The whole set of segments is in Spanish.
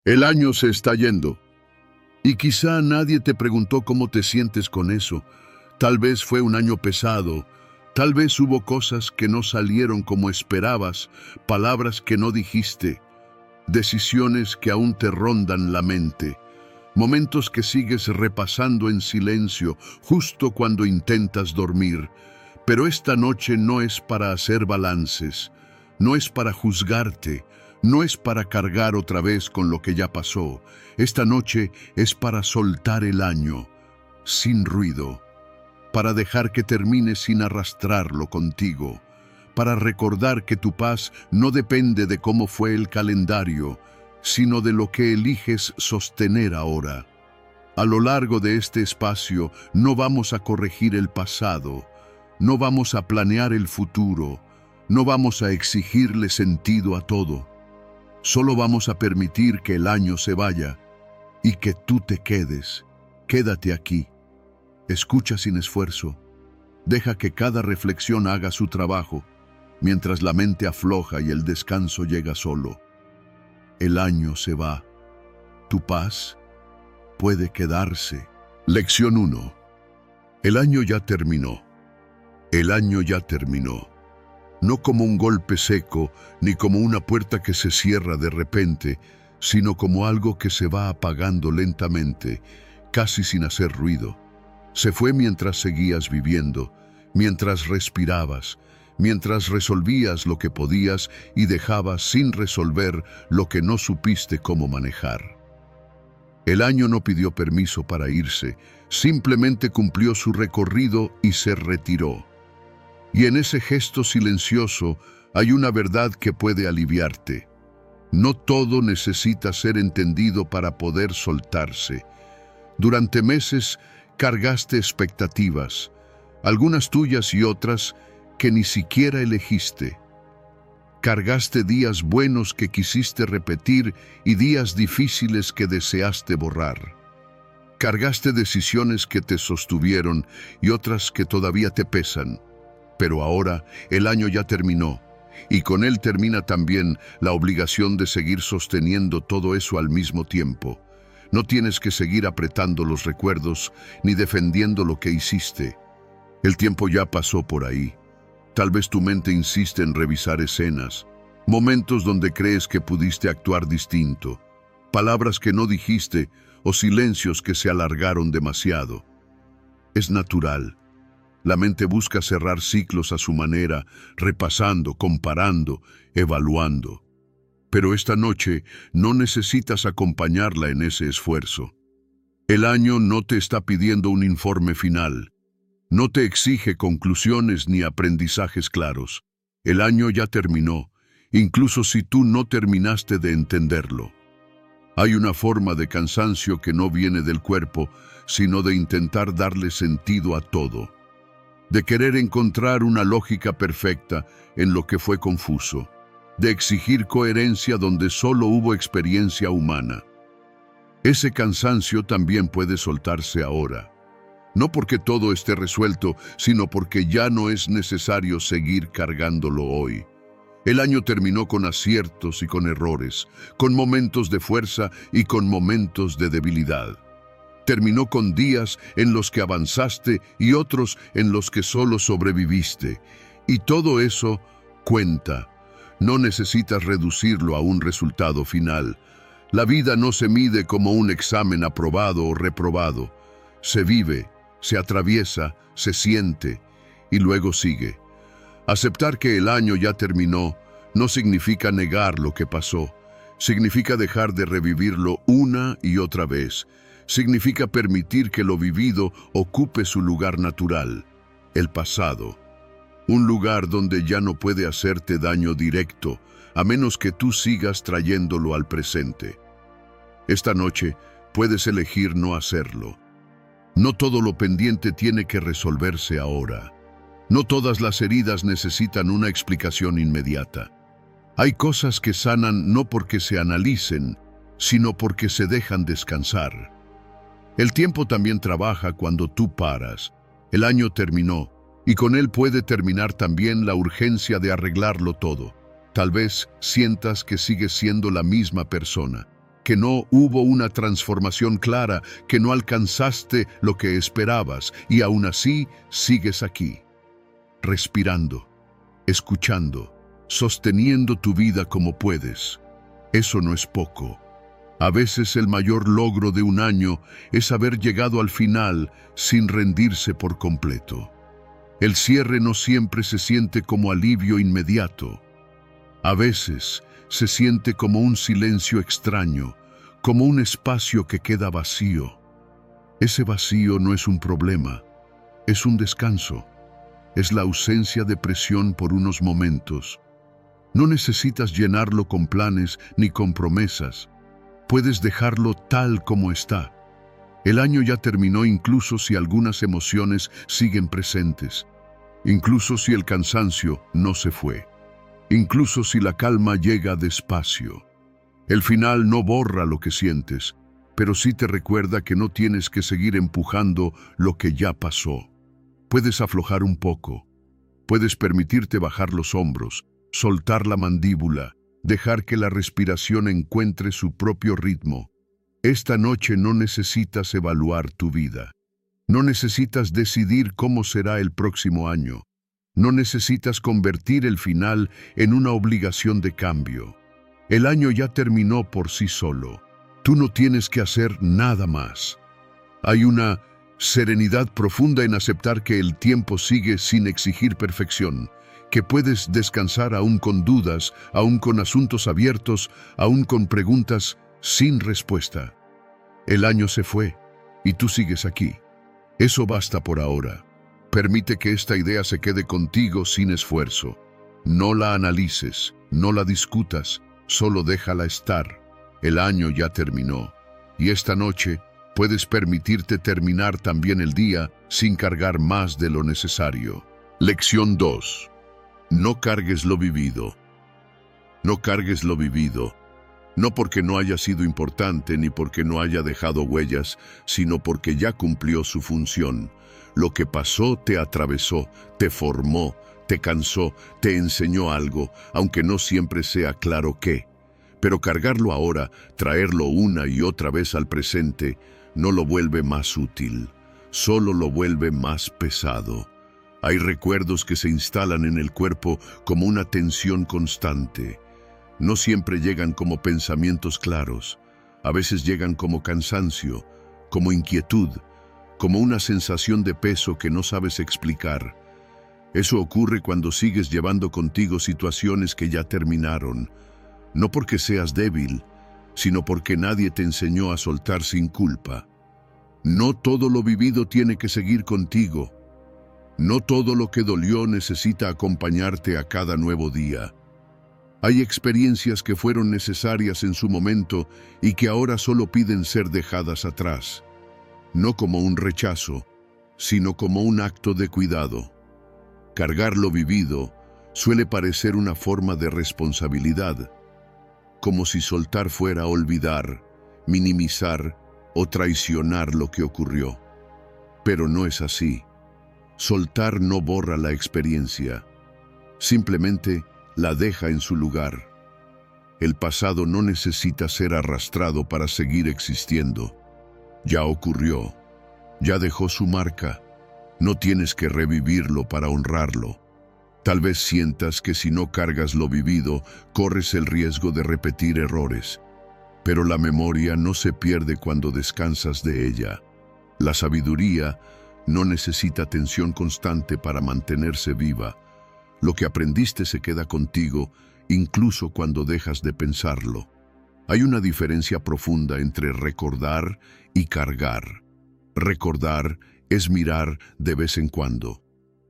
El año se está yendo. Y quizá nadie te preguntó cómo te sientes con eso. Tal vez fue un año pesado. Tal vez hubo cosas que no salieron como esperabas, palabras que no dijiste, decisiones que aún te rondan la mente, momentos que sigues repasando en silencio justo cuando intentas dormir. Pero esta noche no es para hacer balances, no es para juzgarte, no es para cargar otra vez con lo que ya pasó. Esta noche es para soltar el año, sin ruido, para dejar que termine sin arrastrarlo contigo, para recordar que tu paz no depende de cómo fue el calendario, sino de lo que eliges sostener ahora. A lo largo de este espacio no vamos a corregir el pasado, no vamos a planear el futuro, no vamos a exigirle sentido a todo. Solo vamos a permitir que el año se vaya y que tú te quedes. Quédate aquí. Escucha sin esfuerzo. Deja que cada reflexión haga su trabajo, mientras la mente afloja y el descanso llega solo. El año se va. Tu paz puede quedarse. Lección 1. El año ya terminó. El año ya terminó. No como un golpe seco, ni como una puerta que se cierra de repente, sino como algo que se va apagando lentamente, casi sin hacer ruido. Se fue mientras seguías viviendo, mientras respirabas, mientras resolvías lo que podías y dejabas sin resolver lo que no supiste cómo manejar. El año no pidió permiso para irse, simplemente cumplió su recorrido y se retiró. Y en ese gesto silencioso hay una verdad que puede aliviarte. No todo necesita ser entendido para poder soltarse. Durante meses cargaste expectativas, algunas tuyas y otras que ni siquiera elegiste. Cargaste días buenos que quisiste repetir y días difíciles que deseaste borrar. Cargaste decisiones que te sostuvieron y otras que todavía te pesan. Pero ahora el año ya terminó, y con él termina también la obligación de seguir sosteniendo todo eso al mismo tiempo. No tienes que seguir apretando los recuerdos ni defendiendo lo que hiciste. El tiempo ya pasó por ahí. Tal vez tu mente insiste en revisar escenas, momentos donde crees que pudiste actuar distinto, palabras que no dijiste o silencios que se alargaron demasiado. Es natural. La mente busca cerrar ciclos a su manera, repasando, comparando, evaluando. Pero esta noche no necesitas acompañarla en ese esfuerzo. El año no te está pidiendo un informe final. No te exige conclusiones ni aprendizajes claros. El año ya terminó, incluso si tú no terminaste de entenderlo. Hay una forma de cansancio que no viene del cuerpo, sino de intentar darle sentido a todo, de querer encontrar una lógica perfecta en lo que fue confuso, de exigir coherencia donde solo hubo experiencia humana. Ese cansancio también puede soltarse ahora, no porque todo esté resuelto, sino porque ya no es necesario seguir cargándolo hoy. El año terminó con aciertos y con errores, con momentos de fuerza y con momentos de debilidad. Terminó con días en los que avanzaste y otros en los que solo sobreviviste. Y todo eso cuenta. No necesitas reducirlo a un resultado final. La vida no se mide como un examen aprobado o reprobado. Se vive, se atraviesa, se siente y luego sigue. Aceptar que el año ya terminó no significa negar lo que pasó. Significa dejar de revivirlo una y otra vez. Significa permitir que lo vivido ocupe su lugar natural, el pasado. Un lugar donde ya no puede hacerte daño directo, a menos que tú sigas trayéndolo al presente. Esta noche puedes elegir no hacerlo. No todo lo pendiente tiene que resolverse ahora. No todas las heridas necesitan una explicación inmediata. Hay cosas que sanan no porque se analicen, sino porque se dejan descansar. El tiempo también trabaja cuando tú paras. El año terminó, y con él puede terminar también la urgencia de arreglarlo todo. Tal vez sientas que sigues siendo la misma persona, que no hubo una transformación clara, que no alcanzaste lo que esperabas y aún así sigues aquí, respirando, escuchando, sosteniendo tu vida como puedes. Eso no es poco. A veces el mayor logro de un año es haber llegado al final sin rendirse por completo. El cierre no siempre se siente como alivio inmediato. A veces se siente como un silencio extraño, como un espacio que queda vacío. Ese vacío no es un problema, es un descanso. Es la ausencia de presión por unos momentos. No necesitas llenarlo con planes ni con promesas. Puedes dejarlo tal como está. El año ya terminó incluso si algunas emociones siguen presentes. Incluso si el cansancio no se fue. Incluso si la calma llega despacio. El final no borra lo que sientes, pero sí te recuerda que no tienes que seguir empujando lo que ya pasó. Puedes aflojar un poco. Puedes permitirte bajar los hombros, soltar la mandíbula, dejar que la respiración encuentre su propio ritmo. Esta noche no necesitas evaluar tu vida. No necesitas decidir cómo será el próximo año. No necesitas convertir el final en una obligación de cambio. El año ya terminó por sí solo. Tú no tienes que hacer nada más. Hay una serenidad profunda en aceptar que el tiempo sigue sin exigir perfección, que puedes descansar aún con dudas, aún con asuntos abiertos, aún con preguntas sin respuesta. El año se fue y tú sigues aquí. Eso basta por ahora. Permite que esta idea se quede contigo sin esfuerzo. No la analices, no la discutas, solo déjala estar. El año ya terminó y esta noche puedes permitirte terminar también el día sin cargar más de lo necesario. Lección 2. No cargues lo vivido. No cargues lo vivido. No porque no haya sido importante ni porque no haya dejado huellas, sino porque ya cumplió su función. Lo que pasó te atravesó, te formó, te cansó, te enseñó algo, aunque no siempre sea claro qué. Pero cargarlo ahora, traerlo una y otra vez al presente, no lo vuelve más útil, solo lo vuelve más pesado. Hay recuerdos que se instalan en el cuerpo como una tensión constante. No siempre llegan como pensamientos claros, a veces llegan como cansancio, como inquietud, como una sensación de peso que no sabes explicar. Eso ocurre cuando sigues llevando contigo situaciones que ya terminaron, no porque seas débil, sino porque nadie te enseñó a soltar sin culpa. No todo lo vivido tiene que seguir contigo. No todo lo que dolió necesita acompañarte a cada nuevo día. Hay experiencias que fueron necesarias en su momento y que ahora solo piden ser dejadas atrás. No como un rechazo, sino como un acto de cuidado. Cargar lo vivido suele parecer una forma de responsabilidad, como si soltar fuera olvidar, minimizar o traicionar lo que ocurrió. Pero no es así. Soltar no borra la experiencia, simplemente la deja en su lugar. El pasado no necesita ser arrastrado para seguir existiendo. Ya ocurrió, ya dejó su marca. No tienes que revivirlo para honrarlo. Tal vez sientas que si no cargas lo vivido, corres el riesgo de repetir errores. Pero la memoria no se pierde cuando descansas de ella. La sabiduría no necesita tensión constante para mantenerse viva. Lo que aprendiste se queda contigo, incluso cuando dejas de pensarlo. Hay una diferencia profunda entre recordar y cargar. Recordar es mirar de vez en cuando.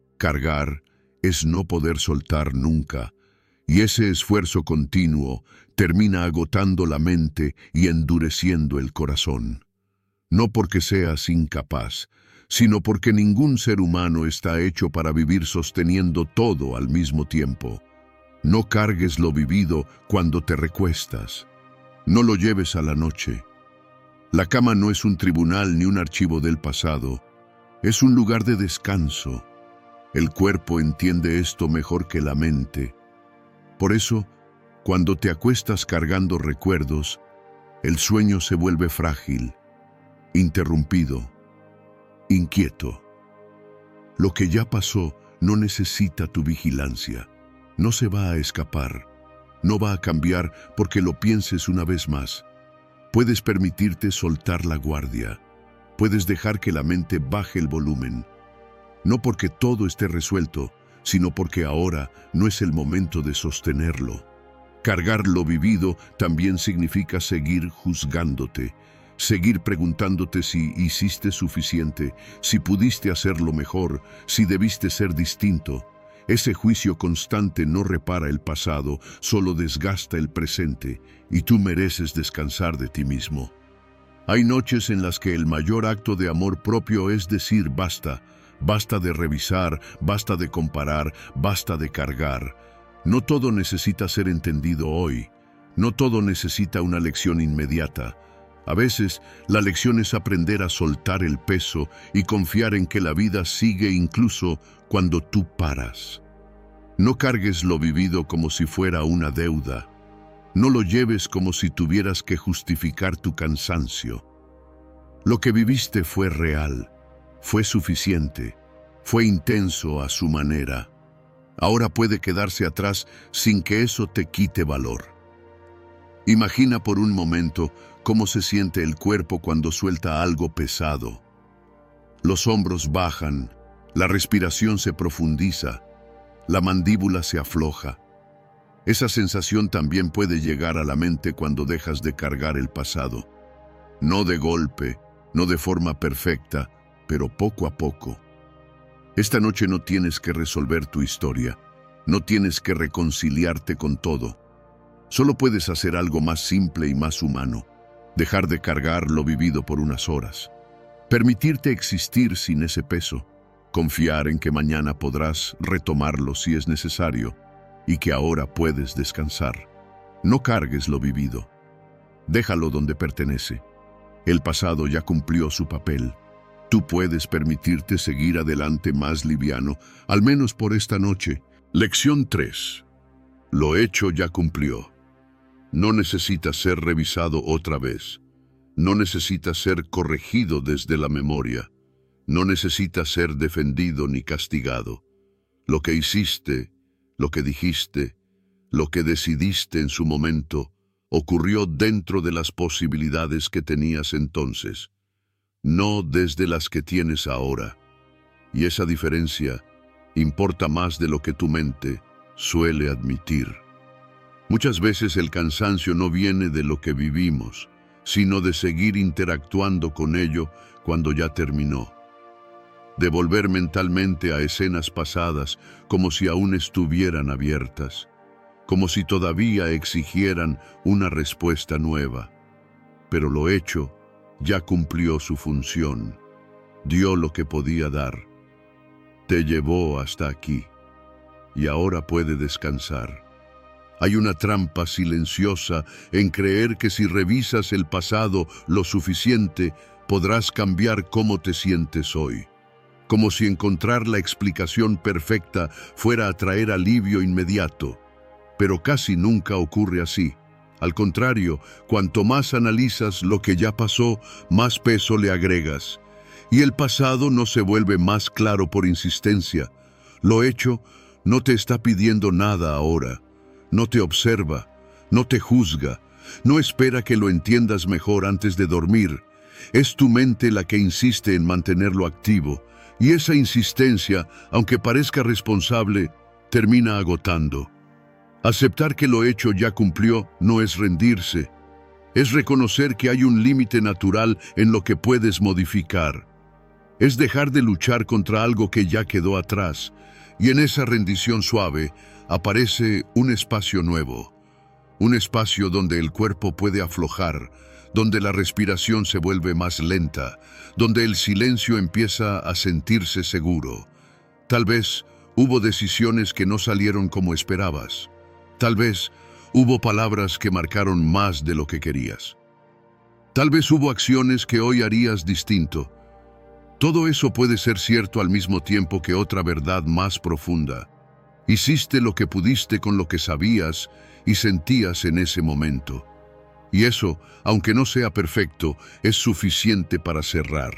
Cargar es no poder soltar nunca, y ese esfuerzo continuo termina agotando la mente y endureciendo el corazón. No porque seas incapaz, sino porque ningún ser humano está hecho para vivir sosteniendo todo al mismo tiempo. No cargues lo vivido cuando te recuestas. No lo lleves a la noche. La cama no es un tribunal ni un archivo del pasado. Es un lugar de descanso. El cuerpo entiende esto mejor que la mente. Por eso, cuando te acuestas cargando recuerdos, El sueño se vuelve frágil, interrumpido, inquieto. Lo que ya pasó no necesita tu vigilancia. No se va a escapar. No va a cambiar porque lo pienses una vez más. Puedes permitirte soltar la guardia. Puedes dejar que la mente baje el volumen. No porque todo esté resuelto, sino porque ahora no es el momento de sostenerlo. Cargar lo vivido también significa seguir juzgándote, seguir preguntándote si hiciste suficiente, si pudiste hacerlo mejor, si debiste ser distinto. Ese juicio constante no repara el pasado, solo desgasta el presente, y tú mereces descansar de ti mismo. Hay noches en las que el mayor acto de amor propio es decir basta, basta de revisar, basta de comparar, basta de cargar. No todo necesita ser entendido hoy, no todo necesita una lección inmediata. A veces, la lección es aprender a soltar el peso y confiar en que la vida sigue incluso cuando tú paras. No cargues lo vivido como si fuera una deuda. No lo lleves como si tuvieras que justificar tu cansancio. Lo que viviste fue real, fue suficiente, fue intenso a su manera. Ahora puede quedarse atrás sin que eso te quite valor. Imagina por un momento cómo se siente el cuerpo cuando suelta algo pesado. Los hombros bajan, la respiración se profundiza, la mandíbula se afloja. Esa sensación también puede llegar a la mente cuando dejas de cargar el pasado. No de golpe, no de forma perfecta, pero poco a poco. Esta noche no tienes que resolver tu historia, no tienes que reconciliarte con todo. Solo puedes hacer algo más simple y más humano, dejar de cargar lo vivido por unas horas, permitirte existir sin ese peso, confiar en que mañana podrás retomarlo si es necesario y que ahora puedes descansar. No cargues lo vivido, déjalo donde pertenece. El pasado ya cumplió su papel. Tú puedes permitirte seguir adelante más liviano, al menos por esta noche. Lección 3. Lo hecho ya cumplió. No necesita ser revisado otra vez. No necesita ser corregido desde la memoria. No necesita ser defendido ni castigado. Lo que hiciste, lo que dijiste, lo que decidiste en su momento, ocurrió dentro de las posibilidades que tenías entonces, no desde las que tienes ahora. Y esa diferencia importa más de lo que tu mente suele admitir. Muchas veces el cansancio no viene de lo que vivimos, sino de seguir interactuando con ello cuando ya terminó. De volver mentalmente a escenas pasadas como si aún estuvieran abiertas, como si todavía exigieran una respuesta nueva. Pero lo hecho ya cumplió su función, dio lo que podía dar, te llevó hasta aquí y ahora puede descansar. Hay una trampa silenciosa en creer que si revisas el pasado lo suficiente, podrás cambiar cómo te sientes hoy. Como si encontrar la explicación perfecta fuera a traer alivio inmediato. Pero casi nunca ocurre así. Al contrario, cuanto más analizas lo que ya pasó, más peso le agregas. Y el pasado no se vuelve más claro por insistencia. Lo hecho no te está pidiendo nada ahora. No te observa, no te juzga, no espera que lo entiendas mejor antes de dormir. Es tu mente la que insiste en mantenerlo activo, y esa insistencia, aunque parezca responsable, termina agotando. Aceptar que lo hecho ya cumplió no es rendirse, es reconocer que hay un límite natural en lo que puedes modificar. Es dejar de luchar contra algo que ya quedó atrás, y en esa rendición suave aparece un espacio nuevo, un espacio donde el cuerpo puede aflojar, donde la respiración se vuelve más lenta, donde el silencio empieza a sentirse seguro. Tal vez hubo decisiones que no salieron como esperabas. Tal vez hubo palabras que marcaron más de lo que querías. Tal vez hubo acciones que hoy harías distinto. Todo eso puede ser cierto al mismo tiempo que otra verdad más profunda. Hiciste lo que pudiste con lo que sabías y sentías en ese momento. Y eso, aunque no sea perfecto, es suficiente para cerrar.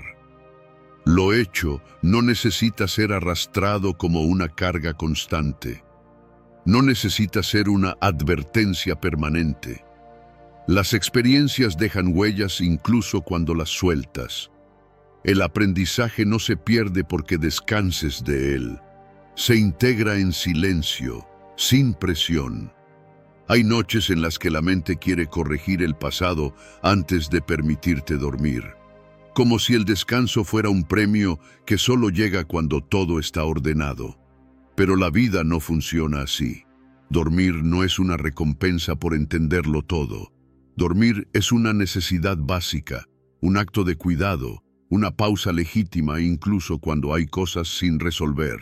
Lo hecho no necesita ser arrastrado como una carga constante. No necesita ser una advertencia permanente. Las experiencias dejan huellas incluso cuando las sueltas. El aprendizaje no se pierde porque descanses de él. Se integra en silencio, sin presión. Hay noches en las que la mente quiere corregir el pasado antes de permitirte dormir. Como si el descanso fuera un premio que solo llega cuando todo está ordenado. Pero la vida no funciona así. Dormir no es una recompensa por entenderlo todo. Dormir es una necesidad básica, un acto de cuidado, una pausa legítima incluso cuando hay cosas sin resolver.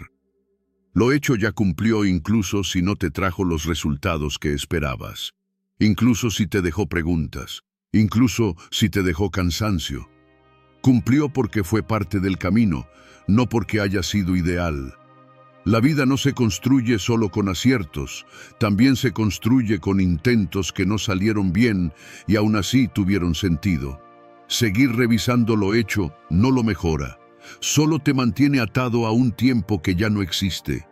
Lo hecho ya cumplió incluso si no te trajo los resultados que esperabas. Incluso si te dejó preguntas. Incluso si te dejó cansancio. Cumplió porque fue parte del camino, no porque haya sido ideal. La vida no se construye solo con aciertos, también se construye con intentos que no salieron bien y aún así tuvieron sentido. Seguir revisando lo hecho no lo mejora, solo te mantiene atado a un tiempo que ya no existe.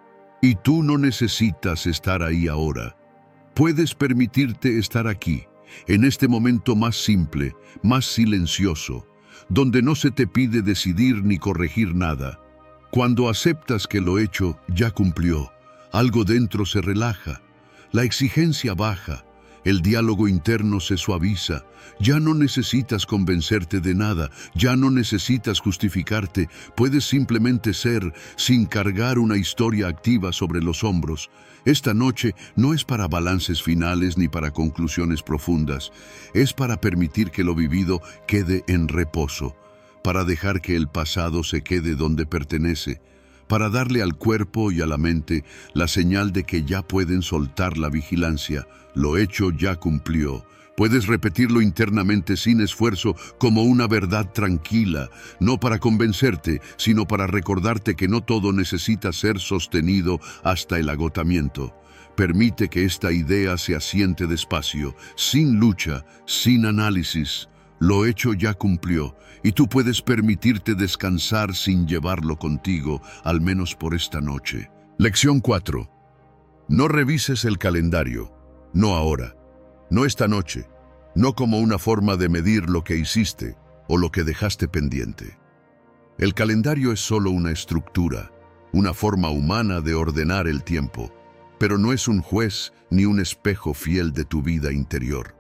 Y tú no necesitas estar ahí ahora. Puedes permitirte estar aquí, en este momento más simple, más silencioso, donde no se te pide decidir ni corregir nada. Cuando aceptas que lo hecho ya cumplió, algo dentro se relaja, la exigencia baja, el diálogo interno se suaviza, ya no necesitas convencerte de nada, ya no necesitas justificarte, puedes simplemente ser sin cargar una historia activa sobre los hombros. Esta noche no es para balances finales ni para conclusiones profundas, es para permitir que lo vivido quede en reposo, para dejar que el pasado se quede donde pertenece, para darle al cuerpo y a la mente la señal de que ya pueden soltar la vigilancia. Lo hecho ya cumplió. Puedes repetirlo internamente sin esfuerzo como una verdad tranquila, no para convencerte, sino para recordarte que no todo necesita ser sostenido hasta el agotamiento. Permite que esta idea se asiente despacio, sin lucha, sin análisis. Lo hecho ya cumplió, y tú puedes permitirte descansar sin llevarlo contigo, al menos por esta noche. Lección 4. No revises el calendario. No ahora, no esta noche, no como una forma de medir lo que hiciste o lo que dejaste pendiente. El calendario es solo una estructura, una forma humana de ordenar el tiempo, pero no es un juez ni un espejo fiel de tu vida interior.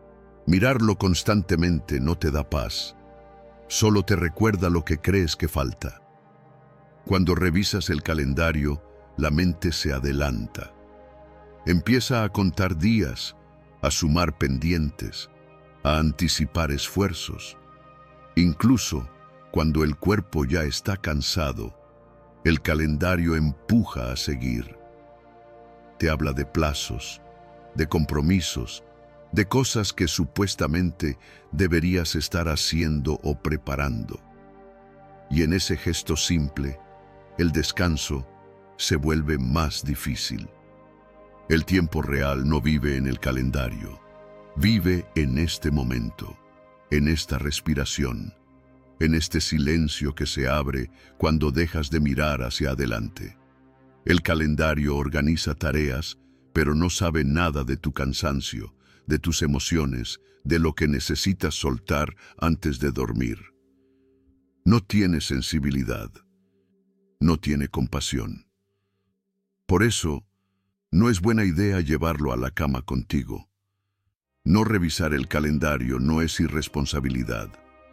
Mirarlo constantemente no te da paz, solo te recuerda lo que crees que falta. Cuando revisas el calendario, la mente se adelanta. Empieza a contar días, a sumar pendientes, a anticipar esfuerzos. Incluso cuando el cuerpo ya está cansado, el calendario empuja a seguir. Te habla de plazos, de compromisos, de cosas que supuestamente deberías estar haciendo o preparando. Y en ese gesto simple, el descanso se vuelve más difícil. El tiempo real no vive en el calendario, vive en este momento, en esta respiración, en este silencio que se abre cuando dejas de mirar hacia adelante. El calendario organiza tareas, pero no sabe nada de tu cansancio, de tus emociones, de lo que necesitas soltar antes de dormir. No tiene sensibilidad, no tiene compasión. Por eso, no es buena idea llevarlo a la cama contigo. No revisar el calendario no es irresponsabilidad.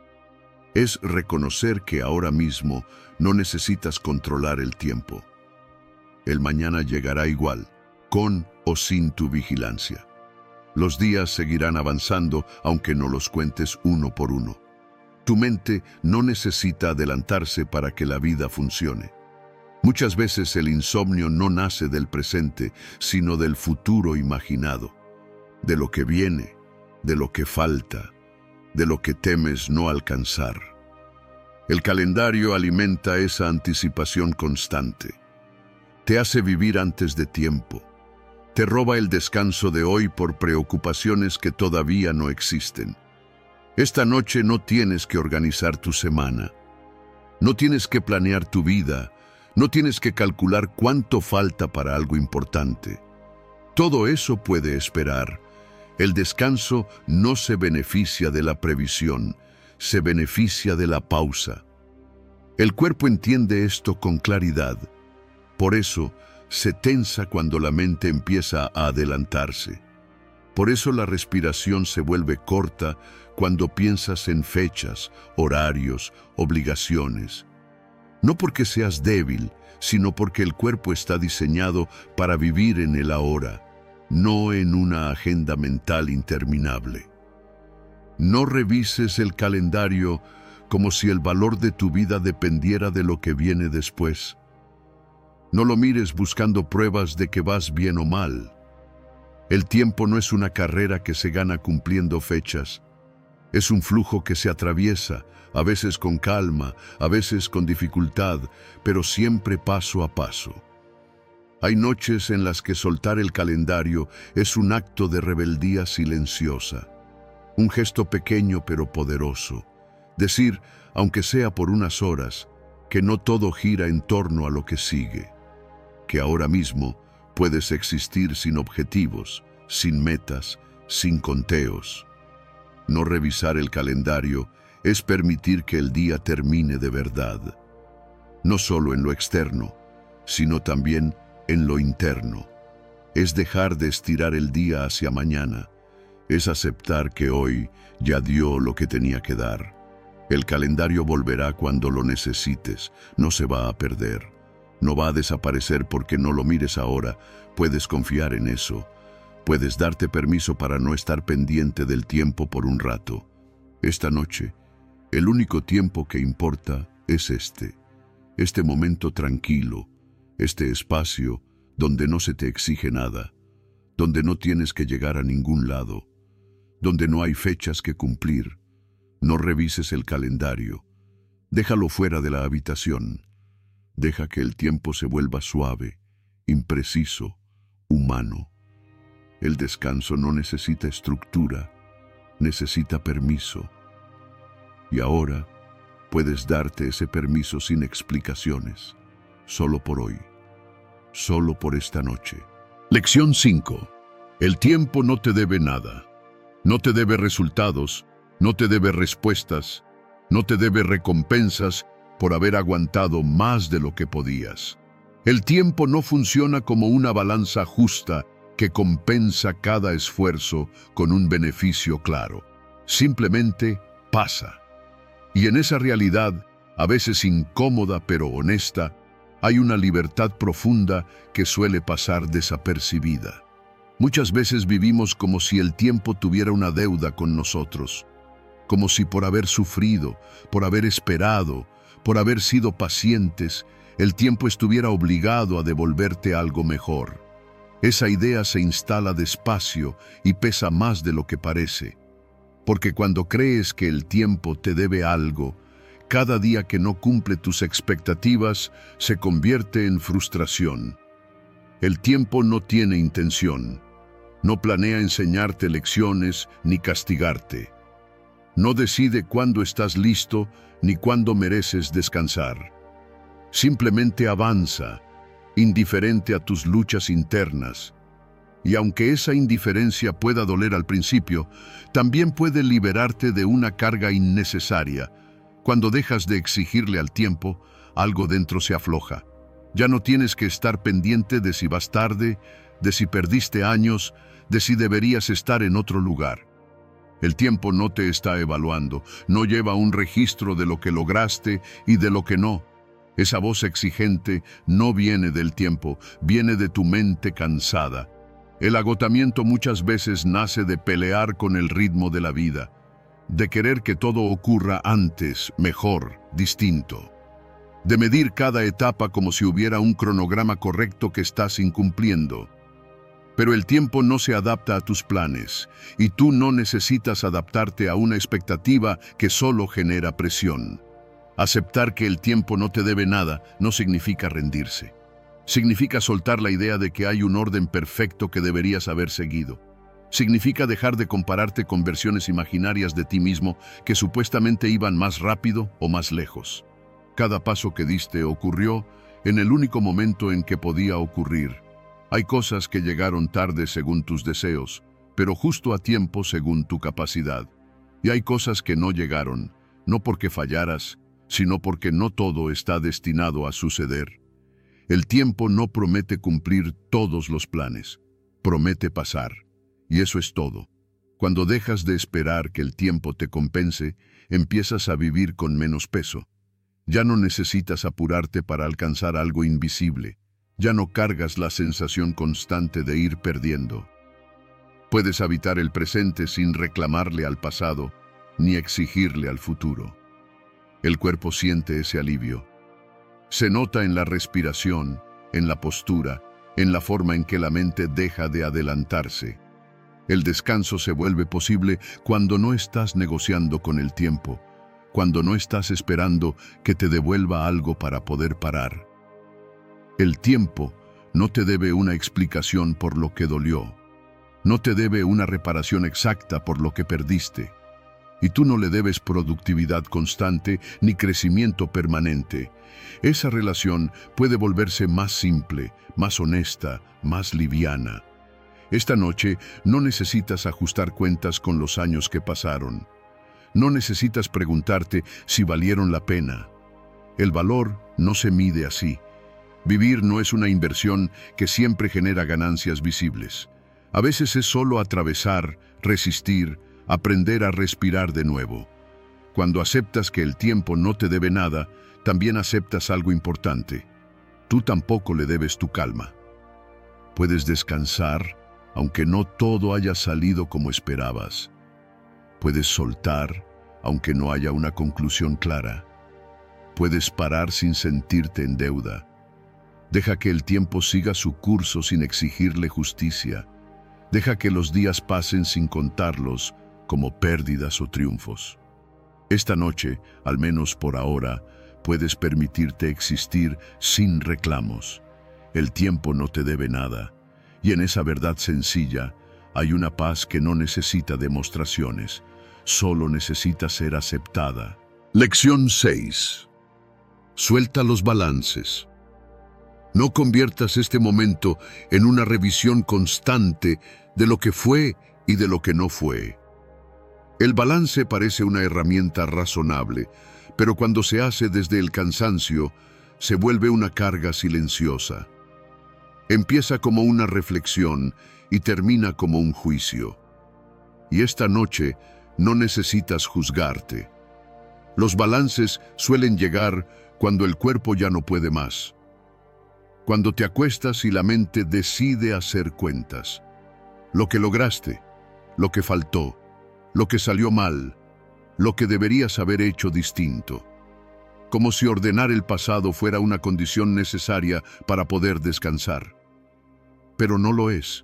Es reconocer que ahora mismo no necesitas controlar el tiempo. El mañana llegará igual, con o sin tu vigilancia. Los días seguirán avanzando aunque no los cuentes uno por uno. Tu mente no necesita adelantarse para que la vida funcione. Muchas veces el insomnio no nace del presente, sino del futuro imaginado, de lo que viene, de lo que falta, de lo que temes no alcanzar. El calendario alimenta esa anticipación constante. Te hace vivir antes de tiempo. Te roba el descanso de hoy por preocupaciones que todavía no existen. Esta noche no tienes que organizar tu semana. No tienes que planear tu vida. No tienes que calcular cuánto falta para algo importante. Todo eso puede esperar. El descanso no se beneficia de la previsión, se beneficia de la pausa. El cuerpo entiende esto con claridad. Por eso, se tensa cuando la mente empieza a adelantarse. Por eso la respiración se vuelve corta cuando piensas en fechas, horarios, obligaciones. No porque seas débil, sino porque el cuerpo está diseñado para vivir en el ahora, no en una agenda mental interminable. No revises el calendario como si el valor de tu vida dependiera de lo que viene después. No lo mires buscando pruebas de que vas bien o mal. El tiempo no es una carrera que se gana cumpliendo fechas. Es un flujo que se atraviesa, a veces con calma, a veces con dificultad, pero siempre paso a paso. Hay noches en las que soltar el calendario es un acto de rebeldía silenciosa. Un gesto pequeño pero poderoso. Decir, aunque sea por unas horas, que no todo gira en torno a lo que sigue. Que ahora mismo puedes existir sin objetivos, sin metas, sin conteos. No revisar el calendario es permitir que el día termine de verdad. No solo en lo externo, sino también en lo interno. Es dejar de estirar el día hacia mañana. Es aceptar que hoy ya dio lo que tenía que dar. El calendario volverá cuando lo necesites, no se va a perder. No va a desaparecer porque no lo mires ahora. Puedes confiar en eso. Puedes darte permiso para no estar pendiente del tiempo por un rato. Esta noche, el único tiempo que importa es este momento tranquilo, este espacio donde no se te exige nada, donde no tienes que llegar a ningún lado, donde no hay fechas que cumplir. No revises el calendario. Déjalo fuera de la habitación. Deja que el tiempo se vuelva suave, impreciso, humano. El descanso no necesita estructura, necesita permiso. Y ahora puedes darte ese permiso sin explicaciones, solo por hoy, solo por esta noche. Lección 5. El tiempo no te debe nada. No te debe resultados, no te debe respuestas, no te debe recompensas por haber aguantado más de lo que podías. El tiempo no funciona como una balanza justa que compensa cada esfuerzo con un beneficio claro. Simplemente pasa. Y en esa realidad, a veces incómoda pero honesta, hay una libertad profunda que suele pasar desapercibida. Muchas veces vivimos como si el tiempo tuviera una deuda con nosotros, como si por haber sufrido, por haber esperado, por haber sido pacientes, el tiempo estuviera obligado a devolverte algo mejor. Esa idea se instala despacio y pesa más de lo que parece. Porque cuando crees que el tiempo te debe algo, cada día que no cumple tus expectativas se convierte en frustración. El tiempo no tiene intención. No planea enseñarte lecciones ni castigarte. No decide cuándo estás listo ni cuándo mereces descansar. Simplemente avanza, indiferente a tus luchas internas. Y aunque esa indiferencia pueda doler al principio, también puede liberarte de una carga innecesaria. Cuando dejas de exigirle al tiempo, algo dentro se afloja. Ya no tienes que estar pendiente de si vas tarde, de si perdiste años, de si deberías estar en otro lugar. El tiempo no te está evaluando, no lleva un registro de lo que lograste y de lo que no. Esa voz exigente no viene del tiempo, viene de tu mente cansada. El agotamiento muchas veces nace de pelear con el ritmo de la vida, de querer que todo ocurra antes, mejor, distinto, de medir cada etapa como si hubiera un cronograma correcto que estás incumpliendo. Pero el tiempo no se adapta a tus planes, y tú no necesitas adaptarte a una expectativa que solo genera presión. Aceptar que el tiempo no te debe nada no significa rendirse. Significa soltar la idea de que hay un orden perfecto que deberías haber seguido. Significa dejar de compararte con versiones imaginarias de ti mismo que supuestamente iban más rápido o más lejos. Cada paso que diste ocurrió en el único momento en que podía ocurrir. Hay cosas que llegaron tarde según tus deseos, pero justo a tiempo según tu capacidad. Y hay cosas que no llegaron, no porque fallaras, sino porque no todo está destinado a suceder. El tiempo no promete cumplir todos los planes, promete pasar. Y eso es todo. Cuando dejas de esperar que el tiempo te compense, empiezas a vivir con menos peso. Ya no necesitas apurarte para alcanzar algo invisible. Ya no cargas la sensación constante de ir perdiendo. Puedes habitar el presente sin reclamarle al pasado, ni exigirle al futuro. El cuerpo siente ese alivio. Se nota en la respiración, en la postura, en la forma en que la mente deja de adelantarse. El descanso se vuelve posible cuando no estás negociando con el tiempo, cuando no estás esperando que te devuelva algo para poder parar. El tiempo no te debe una explicación por lo que dolió, no te debe una reparación exacta por lo que perdiste, y tú no le debes productividad constante ni crecimiento permanente. Esa relación puede volverse más simple, más honesta, más liviana. Esta noche no necesitas ajustar cuentas con los años que pasaron. No necesitas preguntarte si valieron la pena. El valor no se mide así. Vivir no es una inversión que siempre genera ganancias visibles. A veces es solo atravesar, resistir, aprender a respirar de nuevo. Cuando aceptas que el tiempo no te debe nada, también aceptas algo importante. Tú tampoco le debes tu calma. Puedes descansar, aunque no todo haya salido como esperabas. Puedes soltar, aunque no haya una conclusión clara. Puedes parar sin sentirte en deuda. Deja que el tiempo siga su curso sin exigirle justicia. Deja que los días pasen sin contarlos como pérdidas o triunfos. Esta noche, al menos por ahora, puedes permitirte existir sin reclamos. El tiempo no te debe nada. Y en esa verdad sencilla hay una paz que no necesita demostraciones, solo necesita ser aceptada. Lección 6. Suelta los balances. No conviertas este momento en una revisión constante de lo que fue y de lo que no fue. El balance parece una herramienta razonable, pero cuando se hace desde el cansancio, se vuelve una carga silenciosa. Empieza como una reflexión y termina como un juicio. Y esta noche no necesitas juzgarte. Los balances suelen llegar cuando el cuerpo ya no puede más. Cuando te acuestas y la mente decide hacer cuentas. Lo que lograste, lo que faltó, lo que salió mal, lo que deberías haber hecho distinto. Como si ordenar el pasado fuera una condición necesaria para poder descansar. Pero no lo es.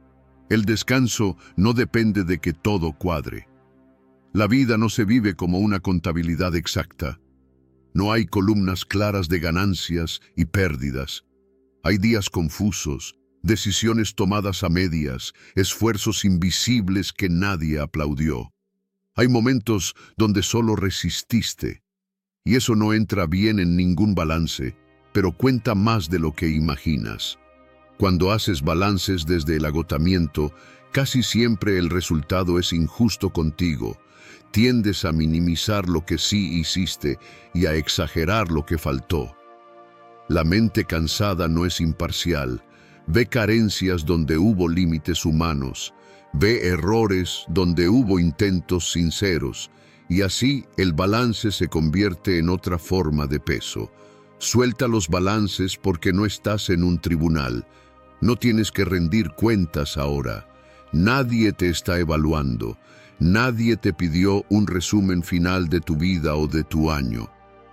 El descanso no depende de que todo cuadre. La vida no se vive como una contabilidad exacta. No hay columnas claras de ganancias y pérdidas. Hay días confusos, decisiones tomadas a medias, esfuerzos invisibles que nadie aplaudió. Hay momentos donde solo resististe. Y eso no entra bien en ningún balance, pero cuenta más de lo que imaginas. Cuando haces balances desde el agotamiento, casi siempre el resultado es injusto contigo. Tiendes a minimizar lo que sí hiciste y a exagerar lo que faltó. La mente cansada no es imparcial. Ve carencias donde hubo límites humanos. Ve errores donde hubo intentos sinceros. Y así el balance se convierte en otra forma de peso. Suelta los balances porque no estás en un tribunal. No tienes que rendir cuentas ahora. Nadie te está evaluando. Nadie te pidió un resumen final de tu vida o de tu año.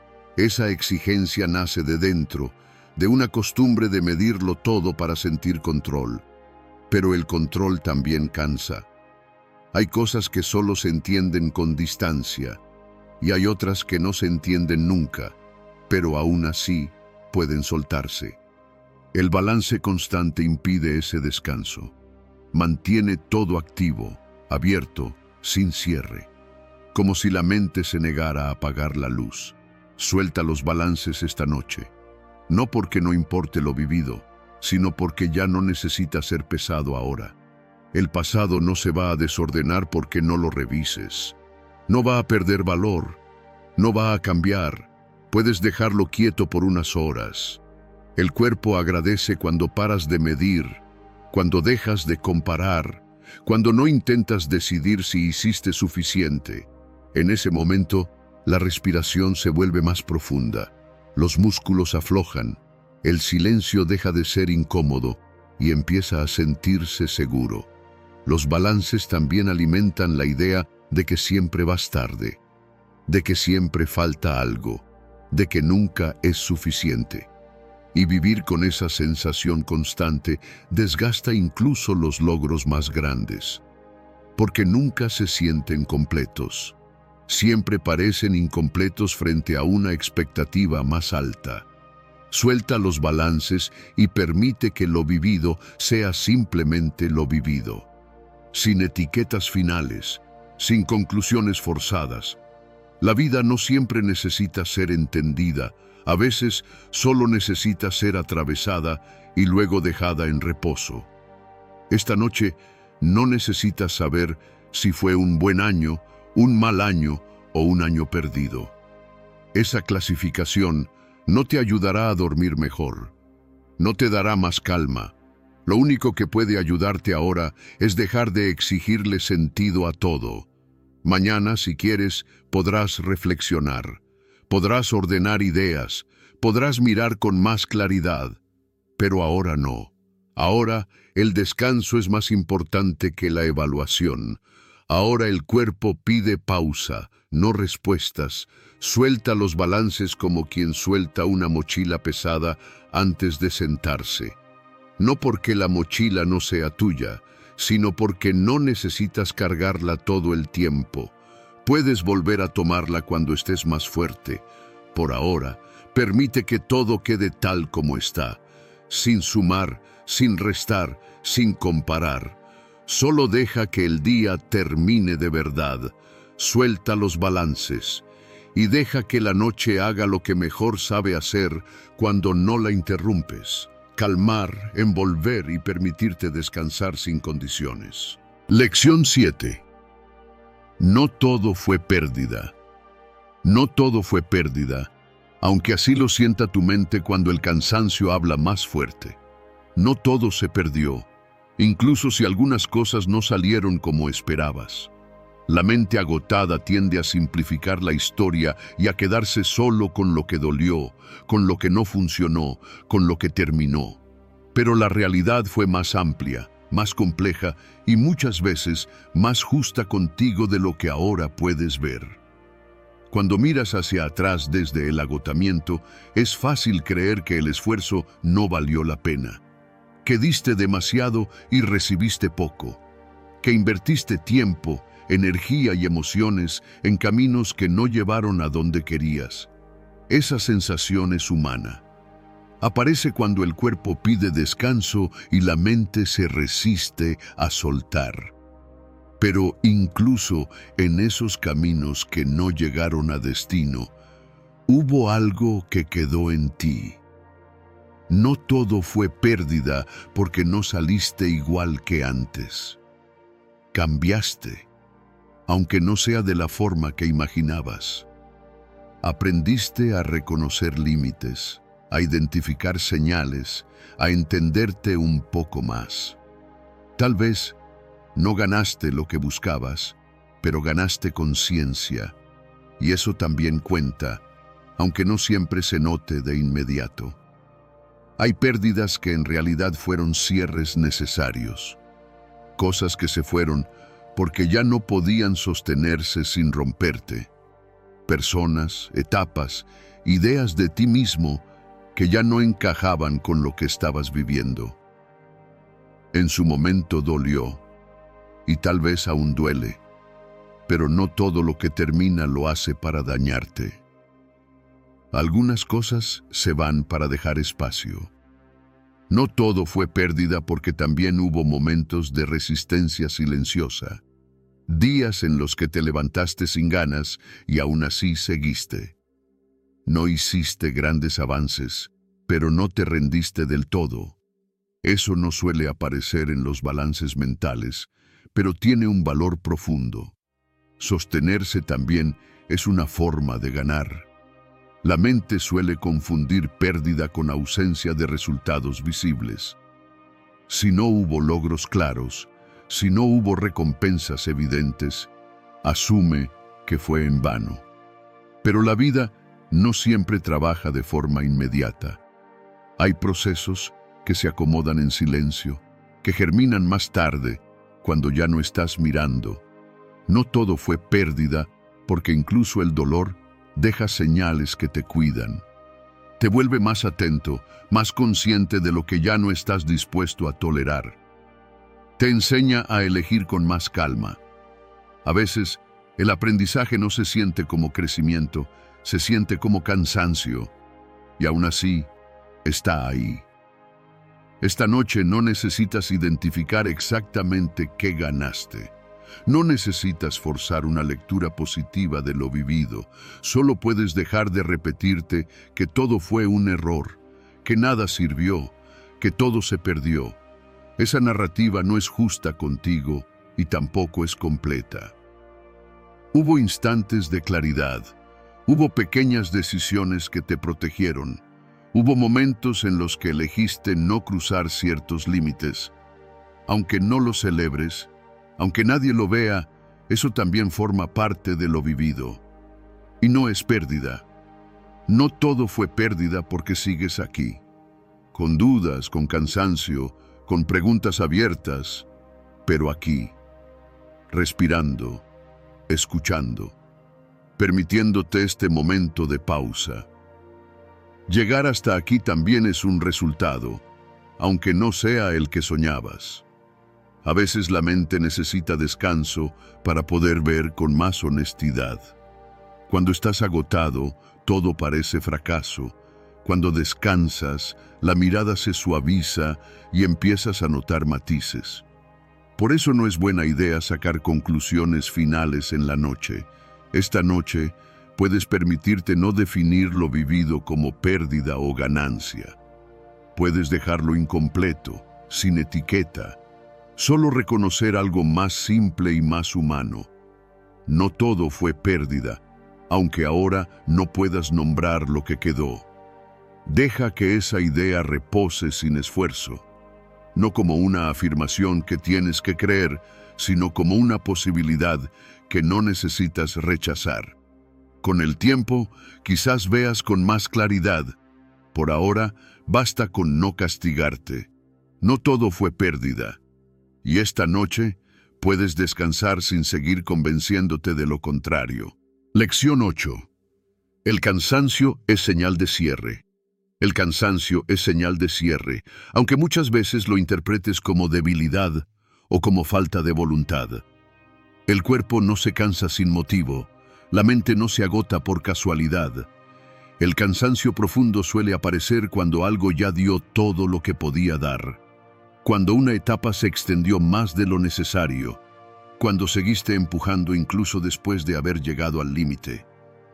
Esa exigencia nace de dentro, de una costumbre de medirlo todo para sentir control. Pero el control también cansa. Hay cosas que solo se entienden con distancia, y hay otras que no se entienden nunca, pero aún así pueden soltarse. El balance constante impide ese descanso. Mantiene todo activo, abierto, sin cierre, como si la mente se negara a apagar la luz. Suelta los balances esta noche, no porque no importe lo vivido, sino porque ya no necesita ser pesado ahora. El pasado no se va a desordenar porque no lo revises. No va a perder valor, no va a cambiar. Puedes dejarlo quieto por unas horas. El cuerpo agradece cuando paras de medir, cuando dejas de comparar, cuando no intentas decidir si hiciste suficiente. En ese momento, la respiración se vuelve más profunda, los músculos aflojan, el silencio deja de ser incómodo y empieza a sentirse seguro. Los balances también alimentan la idea de que siempre vas tarde, de que siempre falta algo, de que nunca es suficiente. Y vivir con esa sensación constante desgasta incluso los logros más grandes, porque nunca se sienten completos. Siempre parecen incompletos frente a una expectativa más alta. Suelta los balances y permite que lo vivido sea simplemente lo vivido, sin etiquetas finales, sin conclusiones forzadas. La vida no siempre necesita ser entendida, a veces solo necesita ser atravesada y luego dejada en reposo. Esta noche no necesitas saber si fue un buen año, un mal año o un año perdido. Esa clasificación no te ayudará a dormir mejor, no te dará más calma. Lo único que puede ayudarte ahora es dejar de exigirle sentido a todo. Mañana, si quieres, podrás reflexionar, podrás ordenar ideas, podrás mirar con más claridad, pero ahora no. Ahora el descanso es más importante que la evaluación. Ahora el cuerpo pide pausa, no respuestas. Suelta los balances como quien suelta una mochila pesada antes de sentarse. No porque la mochila no sea tuya, sino porque no necesitas cargarla todo el tiempo. Puedes volver a tomarla cuando estés más fuerte. Por ahora, permite que todo quede tal como está, sin sumar, sin restar, sin comparar. Solo deja que el día termine de verdad. Suelta los balances y deja que la noche haga lo que mejor sabe hacer cuando no la interrumpes. Calmar, envolver y permitirte descansar sin condiciones. Lección 7. No todo fue pérdida. No todo fue pérdida, aunque así lo sienta tu mente cuando el cansancio habla más fuerte. No todo se perdió, incluso si algunas cosas no salieron como esperabas. La mente agotada tiende a simplificar la historia y a quedarse solo con lo que dolió, con lo que no funcionó, con lo que terminó. Pero la realidad fue más amplia, más compleja y muchas veces más justa contigo de lo que ahora puedes ver. Cuando miras hacia atrás desde el agotamiento, es fácil creer que el esfuerzo no valió la pena, que diste demasiado y recibiste poco, que invertiste tiempo, energía y emociones en caminos que no llevaron a donde querías. Esa sensación es humana. Aparece cuando el cuerpo pide descanso y la mente se resiste a soltar. Pero incluso en esos caminos que no llegaron a destino, hubo algo que quedó en ti. No todo fue pérdida porque no saliste igual que antes. Cambiaste, aunque no sea de la forma que imaginabas. Aprendiste a reconocer límites, a identificar señales, a entenderte un poco más. Tal vez no ganaste lo que buscabas, pero ganaste conciencia, y eso también cuenta, aunque no siempre se note de inmediato. Hay pérdidas que en realidad fueron cierres necesarios, cosas que se fueron porque ya no podían sostenerse sin romperte, personas, etapas, ideas de ti mismo que ya no encajaban con lo que estabas viviendo. En su momento dolió, y tal vez aún duele, pero no todo lo que termina lo hace para dañarte. Algunas cosas se van para dejar espacio. No todo fue pérdida porque también hubo momentos de resistencia silenciosa. Días en los que te levantaste sin ganas y aún así seguiste. No hiciste grandes avances, pero no te rendiste del todo. Eso no suele aparecer en los balances mentales, pero tiene un valor profundo. Sostenerse también es una forma de ganar. La mente suele confundir pérdida con ausencia de resultados visibles. Si no hubo logros claros, si no hubo recompensas evidentes, asume que fue en vano. Pero la vida no siempre trabaja de forma inmediata. Hay procesos que se acomodan en silencio, que germinan más tarde, cuando ya no estás mirando. No todo fue pérdida, porque incluso el dolor deja señales que te cuidan. Te vuelve más atento, más consciente de lo que ya no estás dispuesto a tolerar. Te enseña a elegir con más calma. A veces, el aprendizaje no se siente como crecimiento, se siente como cansancio, y aún así, está ahí. Esta noche no necesitas identificar exactamente qué ganaste. No necesitas forzar una lectura positiva de lo vivido. Solo puedes dejar de repetirte que todo fue un error, que nada sirvió, que todo se perdió. Esa narrativa no es justa contigo y tampoco es completa. Hubo instantes de claridad. Hubo pequeñas decisiones que te protegieron. Hubo momentos en los que elegiste no cruzar ciertos límites. Aunque no lo celebres, aunque nadie lo vea, eso también forma parte de lo vivido. Y no es pérdida. No todo fue pérdida porque sigues aquí. Con dudas, con cansancio, con preguntas abiertas, pero aquí, respirando, escuchando, permitiéndote este momento de pausa. Llegar hasta aquí también es un resultado, aunque no sea el que soñabas. A veces la mente necesita descanso para poder ver con más honestidad. Cuando estás agotado, todo parece fracaso. Cuando descansas, la mirada se suaviza y empiezas a notar matices. Por eso no es buena idea sacar conclusiones finales en la noche. Esta noche puedes permitirte no definir lo vivido como pérdida o ganancia. Puedes dejarlo incompleto, sin etiqueta. Solo reconocer algo más simple y más humano. No todo fue pérdida, aunque ahora no puedas nombrar lo que quedó. Deja que esa idea repose sin esfuerzo, no como una afirmación que tienes que creer, sino como una posibilidad que no necesitas rechazar. Con el tiempo, quizás veas con más claridad. Por ahora, basta con no castigarte. No todo fue pérdida. Y esta noche puedes descansar sin seguir convenciéndote de lo contrario. Lección 8. El cansancio es señal de cierre. El cansancio es señal de cierre, aunque muchas veces lo interpretes como debilidad o como falta de voluntad. El cuerpo no se cansa sin motivo, la mente no se agota por casualidad. El cansancio profundo suele aparecer cuando algo ya dio todo lo que podía dar. Cuando una etapa se extendió más de lo necesario, cuando seguiste empujando incluso después de haber llegado al límite.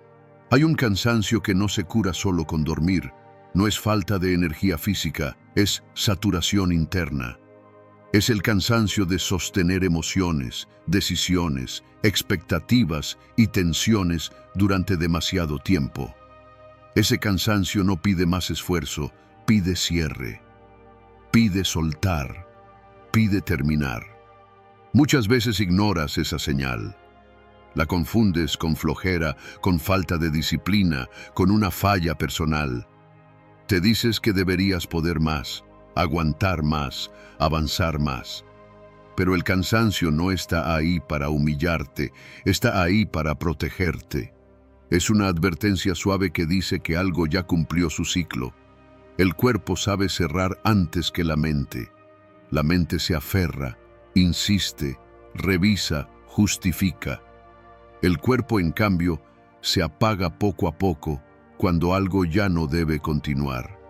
Hay un cansancio que no se cura solo con dormir, no es falta de energía física, es saturación interna. Es el cansancio de sostener emociones, decisiones, expectativas y tensiones durante demasiado tiempo. Ese cansancio no pide más esfuerzo, pide cierre. Pide soltar, pide terminar. Muchas veces ignoras esa señal. La confundes con flojera, con falta de disciplina, con una falla personal. Te dices que deberías poder más, aguantar más, avanzar más. Pero el cansancio no está ahí para humillarte, está ahí para protegerte. Es una advertencia suave que dice que algo ya cumplió su ciclo. El cuerpo sabe cerrar antes que la mente. La mente se aferra, insiste, revisa, justifica. El cuerpo, en cambio, se apaga poco a poco cuando algo ya no debe continuar.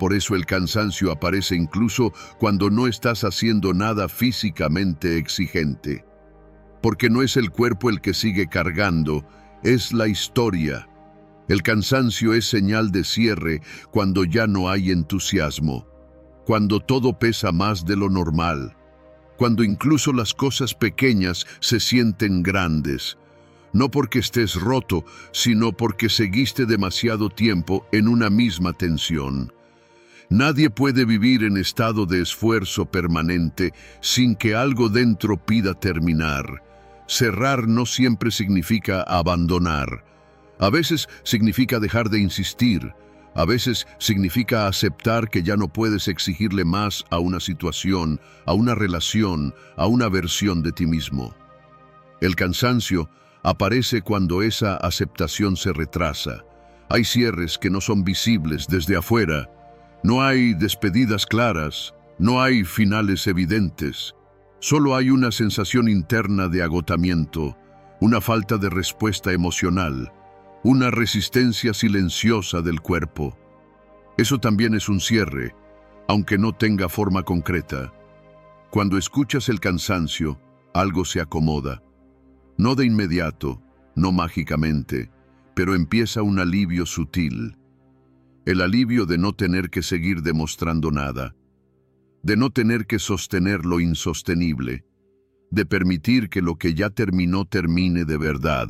Por eso el cansancio aparece incluso cuando no estás haciendo nada físicamente exigente. Porque no es el cuerpo el que sigue cargando, es la historia. El cansancio es señal de cierre cuando ya no hay entusiasmo, cuando todo pesa más de lo normal, cuando incluso las cosas pequeñas se sienten grandes. No porque estés roto, sino porque seguiste demasiado tiempo en una misma tensión. Nadie puede vivir en estado de esfuerzo permanente sin que algo dentro pida terminar. Cerrar no siempre significa abandonar. A veces significa dejar de insistir. A veces significa aceptar que ya no puedes exigirle más a una situación, a una relación, a una versión de ti mismo. El cansancio aparece cuando esa aceptación se retrasa. Hay cierres que no son visibles desde afuera. No hay despedidas claras, no hay finales evidentes. Solo hay una sensación interna de agotamiento, una falta de respuesta emocional, una resistencia silenciosa del cuerpo. Eso también es un cierre, aunque no tenga forma concreta. Cuando escuchas el cansancio, algo se acomoda. No de inmediato, no mágicamente, pero empieza un alivio sutil. El alivio de no tener que seguir demostrando nada, de no tener que sostener lo insostenible, de permitir que lo que ya terminó termine de verdad.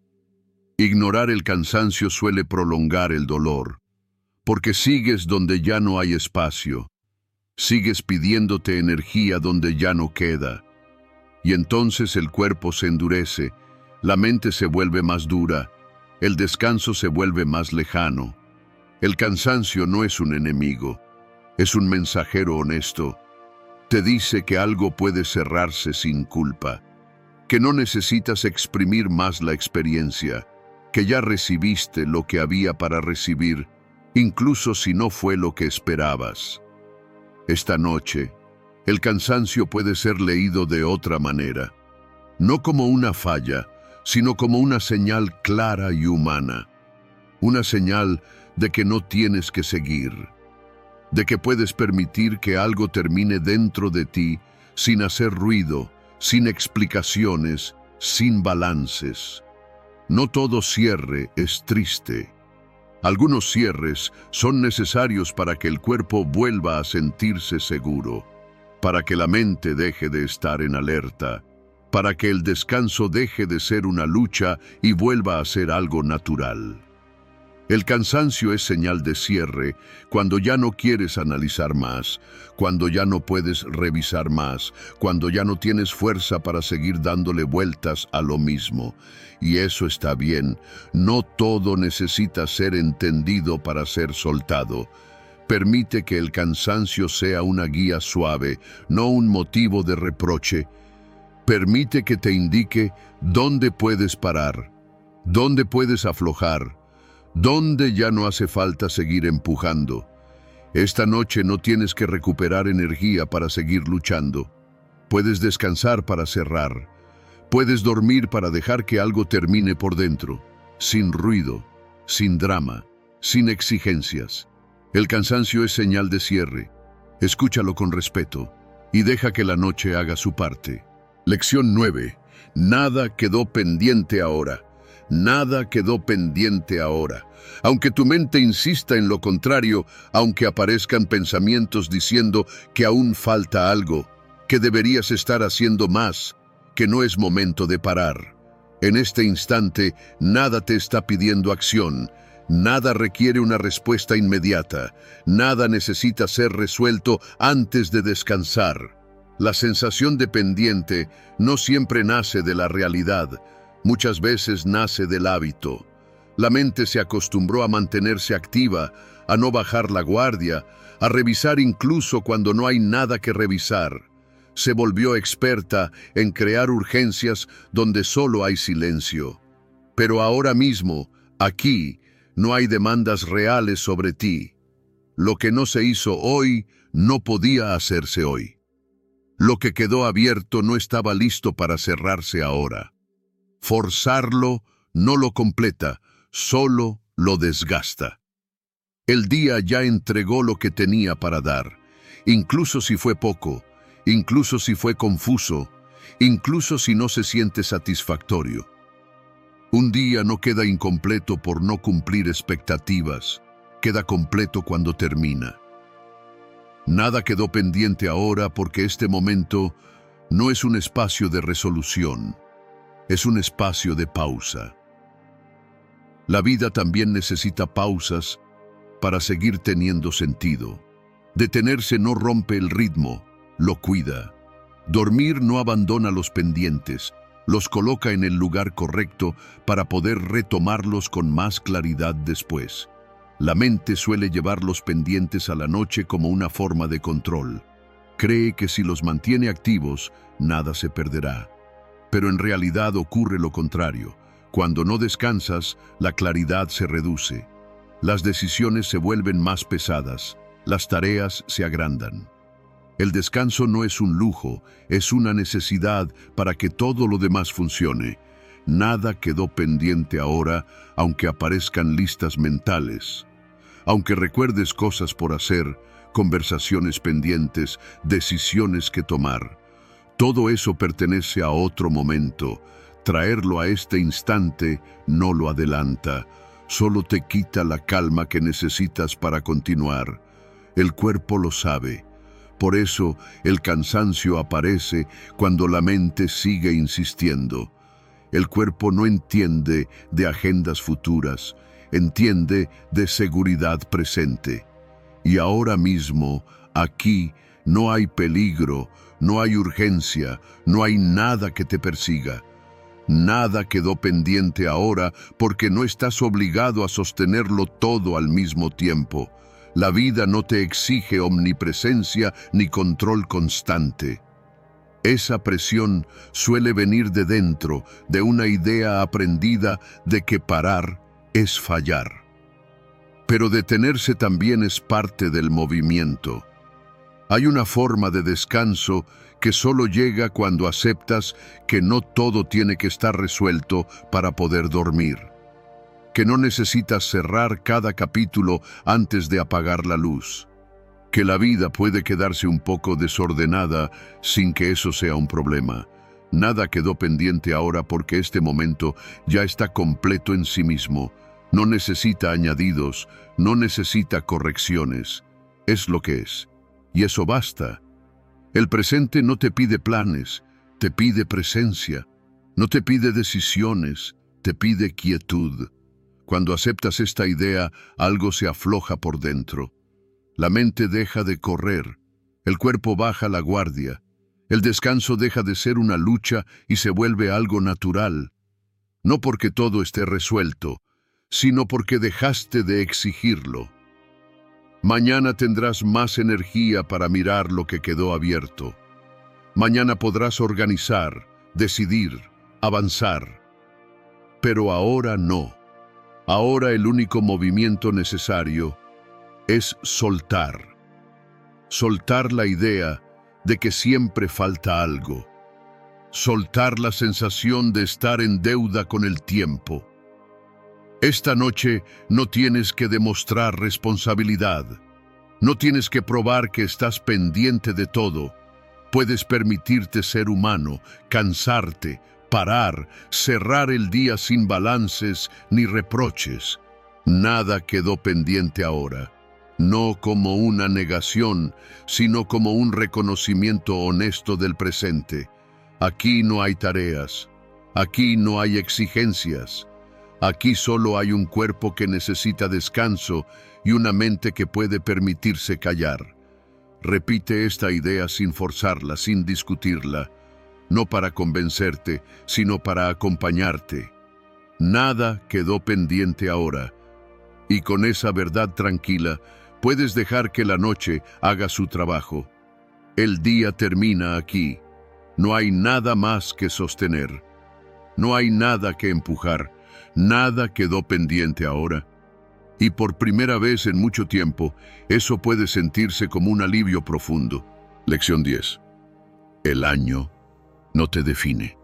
Ignorar el cansancio suele prolongar el dolor, porque sigues donde ya no hay espacio, sigues pidiéndote energía donde ya no queda, y entonces el cuerpo se endurece, la mente se vuelve más dura, el descanso se vuelve más lejano. El cansancio no es un enemigo, es un mensajero honesto. Te dice que algo puede cerrarse sin culpa, que no necesitas exprimir más la experiencia, que ya recibiste lo que había para recibir, incluso si no fue lo que esperabas. Esta noche, el cansancio puede ser leído de otra manera, no como una falla, sino como una señal clara y humana, una señal de que no tienes que seguir, de que puedes permitir que algo termine dentro de ti sin hacer ruido, sin explicaciones, sin balances. No todo cierre es triste. Algunos cierres son necesarios para que el cuerpo vuelva a sentirse seguro, para que la mente deje de estar en alerta, para que el descanso deje de ser una lucha y vuelva a ser algo natural. El cansancio es señal de cierre cuando ya no quieres analizar más, cuando ya no puedes revisar más, cuando ya no tienes fuerza para seguir dándole vueltas a lo mismo. Y eso está bien, no todo necesita ser entendido para ser soltado. Permite que el cansancio sea una guía suave, no un motivo de reproche. Permite que te indique dónde puedes parar, dónde puedes aflojar, dónde ya no hace falta seguir empujando. Esta noche no tienes que recuperar energía para seguir luchando. Puedes descansar para cerrar. Puedes dormir para dejar que algo termine por dentro, sin ruido, sin drama, sin exigencias. El cansancio es señal de cierre. Escúchalo con respeto y deja que la noche haga su parte. Lección 9. Nada quedó pendiente ahora. Nada quedó pendiente ahora. Aunque tu mente insista en lo contrario, aunque aparezcan pensamientos diciendo que aún falta algo, que deberías estar haciendo más, que no es momento de parar. En este instante, nada te está pidiendo acción. Nada requiere una respuesta inmediata. Nada necesita ser resuelto antes de descansar. La sensación de pendiente no siempre nace de la realidad. Muchas veces nace del hábito. La mente se acostumbró a mantenerse activa, a no bajar la guardia, a revisar incluso cuando no hay nada que revisar. Se volvió experta en crear urgencias donde solo hay silencio. Pero ahora mismo, aquí, no hay demandas reales sobre ti. Lo que no se hizo hoy, no podía hacerse hoy. Lo que quedó abierto no estaba listo para cerrarse ahora. Forzarlo no lo completa, solo lo desgasta. El día ya entregó lo que tenía para dar, incluso si fue poco, incluso si fue confuso, incluso si no se siente satisfactorio. Un día no queda incompleto por no cumplir expectativas, queda completo cuando termina. Nada quedó pendiente ahora porque este momento no es un espacio de resolución, es un espacio de pausa. La vida también necesita pausas para seguir teniendo sentido. Detenerse no rompe el ritmo, lo cuida. Dormir no abandona los pendientes, los coloca en el lugar correcto para poder retomarlos con más claridad después. La mente suele llevar los pendientes a la noche como una forma de control. Cree que si los mantiene activos, nada se perderá. Pero en realidad ocurre lo contrario. Cuando no descansas, la claridad se reduce. Las decisiones se vuelven más pesadas, las tareas se agrandan. El descanso no es un lujo, es una necesidad para que todo lo demás funcione. Nada quedó pendiente ahora, aunque aparezcan listas mentales. Aunque recuerdes cosas por hacer, conversaciones pendientes, decisiones que tomar. Todo eso pertenece a otro momento. Traerlo a este instante no lo adelanta. Solo te quita la calma que necesitas para continuar. El cuerpo lo sabe. Por eso el cansancio aparece cuando la mente sigue insistiendo. El cuerpo no entiende de agendas futuras, entiende de seguridad presente. Y ahora mismo, aquí, no hay peligro, no hay urgencia, no hay nada que te persiga. Nada quedó pendiente ahora porque no estás obligado a sostenerlo todo al mismo tiempo. La vida no te exige omnipresencia ni control constante. Esa presión suele venir de dentro, de una idea aprendida de que parar es fallar. Pero detenerse también es parte del movimiento. Hay una forma de descanso que solo llega cuando aceptas que no todo tiene que estar resuelto para poder dormir. Que no necesitas cerrar cada capítulo antes de apagar la luz. Que la vida puede quedarse un poco desordenada sin que eso sea un problema. Nada quedó pendiente ahora porque este momento ya está completo en sí mismo. No necesita añadidos, no necesita correcciones. Es lo que es. Y eso basta. El presente no te pide planes, te pide presencia. No te pide decisiones, te pide quietud. Cuando aceptas esta idea, algo se afloja por dentro. La mente deja de correr, el cuerpo baja la guardia. El descanso deja de ser una lucha y se vuelve algo natural. No porque todo esté resuelto, sino porque dejaste de exigirlo. Mañana tendrás más energía para mirar lo que quedó abierto. Mañana podrás organizar, decidir, avanzar. Pero ahora no. Ahora el único movimiento necesario es soltar. Soltar la idea de que siempre falta algo. Soltar la sensación de estar en deuda con el tiempo. Esta noche no tienes que demostrar responsabilidad. No tienes que probar que estás pendiente de todo. Puedes permitirte ser humano, cansarte, parar, cerrar el día sin balances ni reproches. Nada quedó pendiente ahora. No como una negación, sino como un reconocimiento honesto del presente. Aquí no hay tareas. Aquí no hay exigencias. Aquí solo hay un cuerpo que necesita descanso y una mente que puede permitirse callar. Repite esta idea sin forzarla, sin discutirla, no para convencerte, sino para acompañarte. Nada quedó pendiente ahora, y con esa verdad tranquila puedes dejar que la noche haga su trabajo. El día termina aquí. No hay nada más que sostener. No hay nada que empujar. Nada quedó pendiente ahora. Y por primera vez en mucho tiempo, eso puede sentirse como un alivio profundo. Lección 10. El año no te define.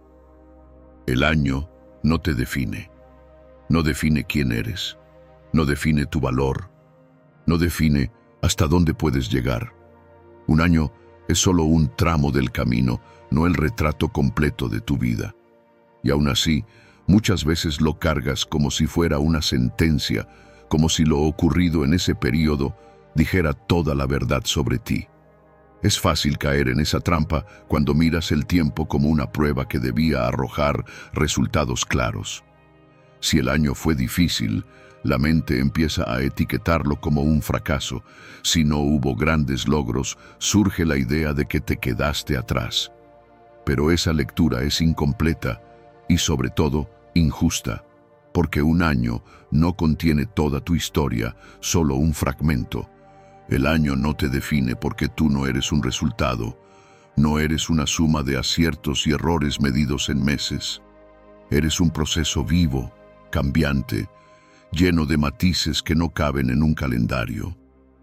El año no te define. No define quién eres. No define tu valor. no define hasta dónde puedes llegar. Un año es solo un tramo del camino, no el retrato completo de tu vida. Y aún así, muchas veces lo cargas como si fuera una sentencia, como si lo ocurrido en ese período dijera toda la verdad sobre ti. Es fácil caer en esa trampa cuando miras el tiempo como una prueba que debía arrojar resultados claros. Si el año fue difícil, la mente empieza a etiquetarlo como un fracaso. Si no hubo grandes logros, surge la idea de que te quedaste atrás. Pero esa lectura es incompleta y, sobre todo, injusta, porque un año no contiene toda tu historia, solo un fragmento. El año no te define porque tú no eres un resultado, no eres una suma de aciertos y errores medidos en meses. Eres un proceso vivo, cambiante, lleno de matices que no caben en un calendario.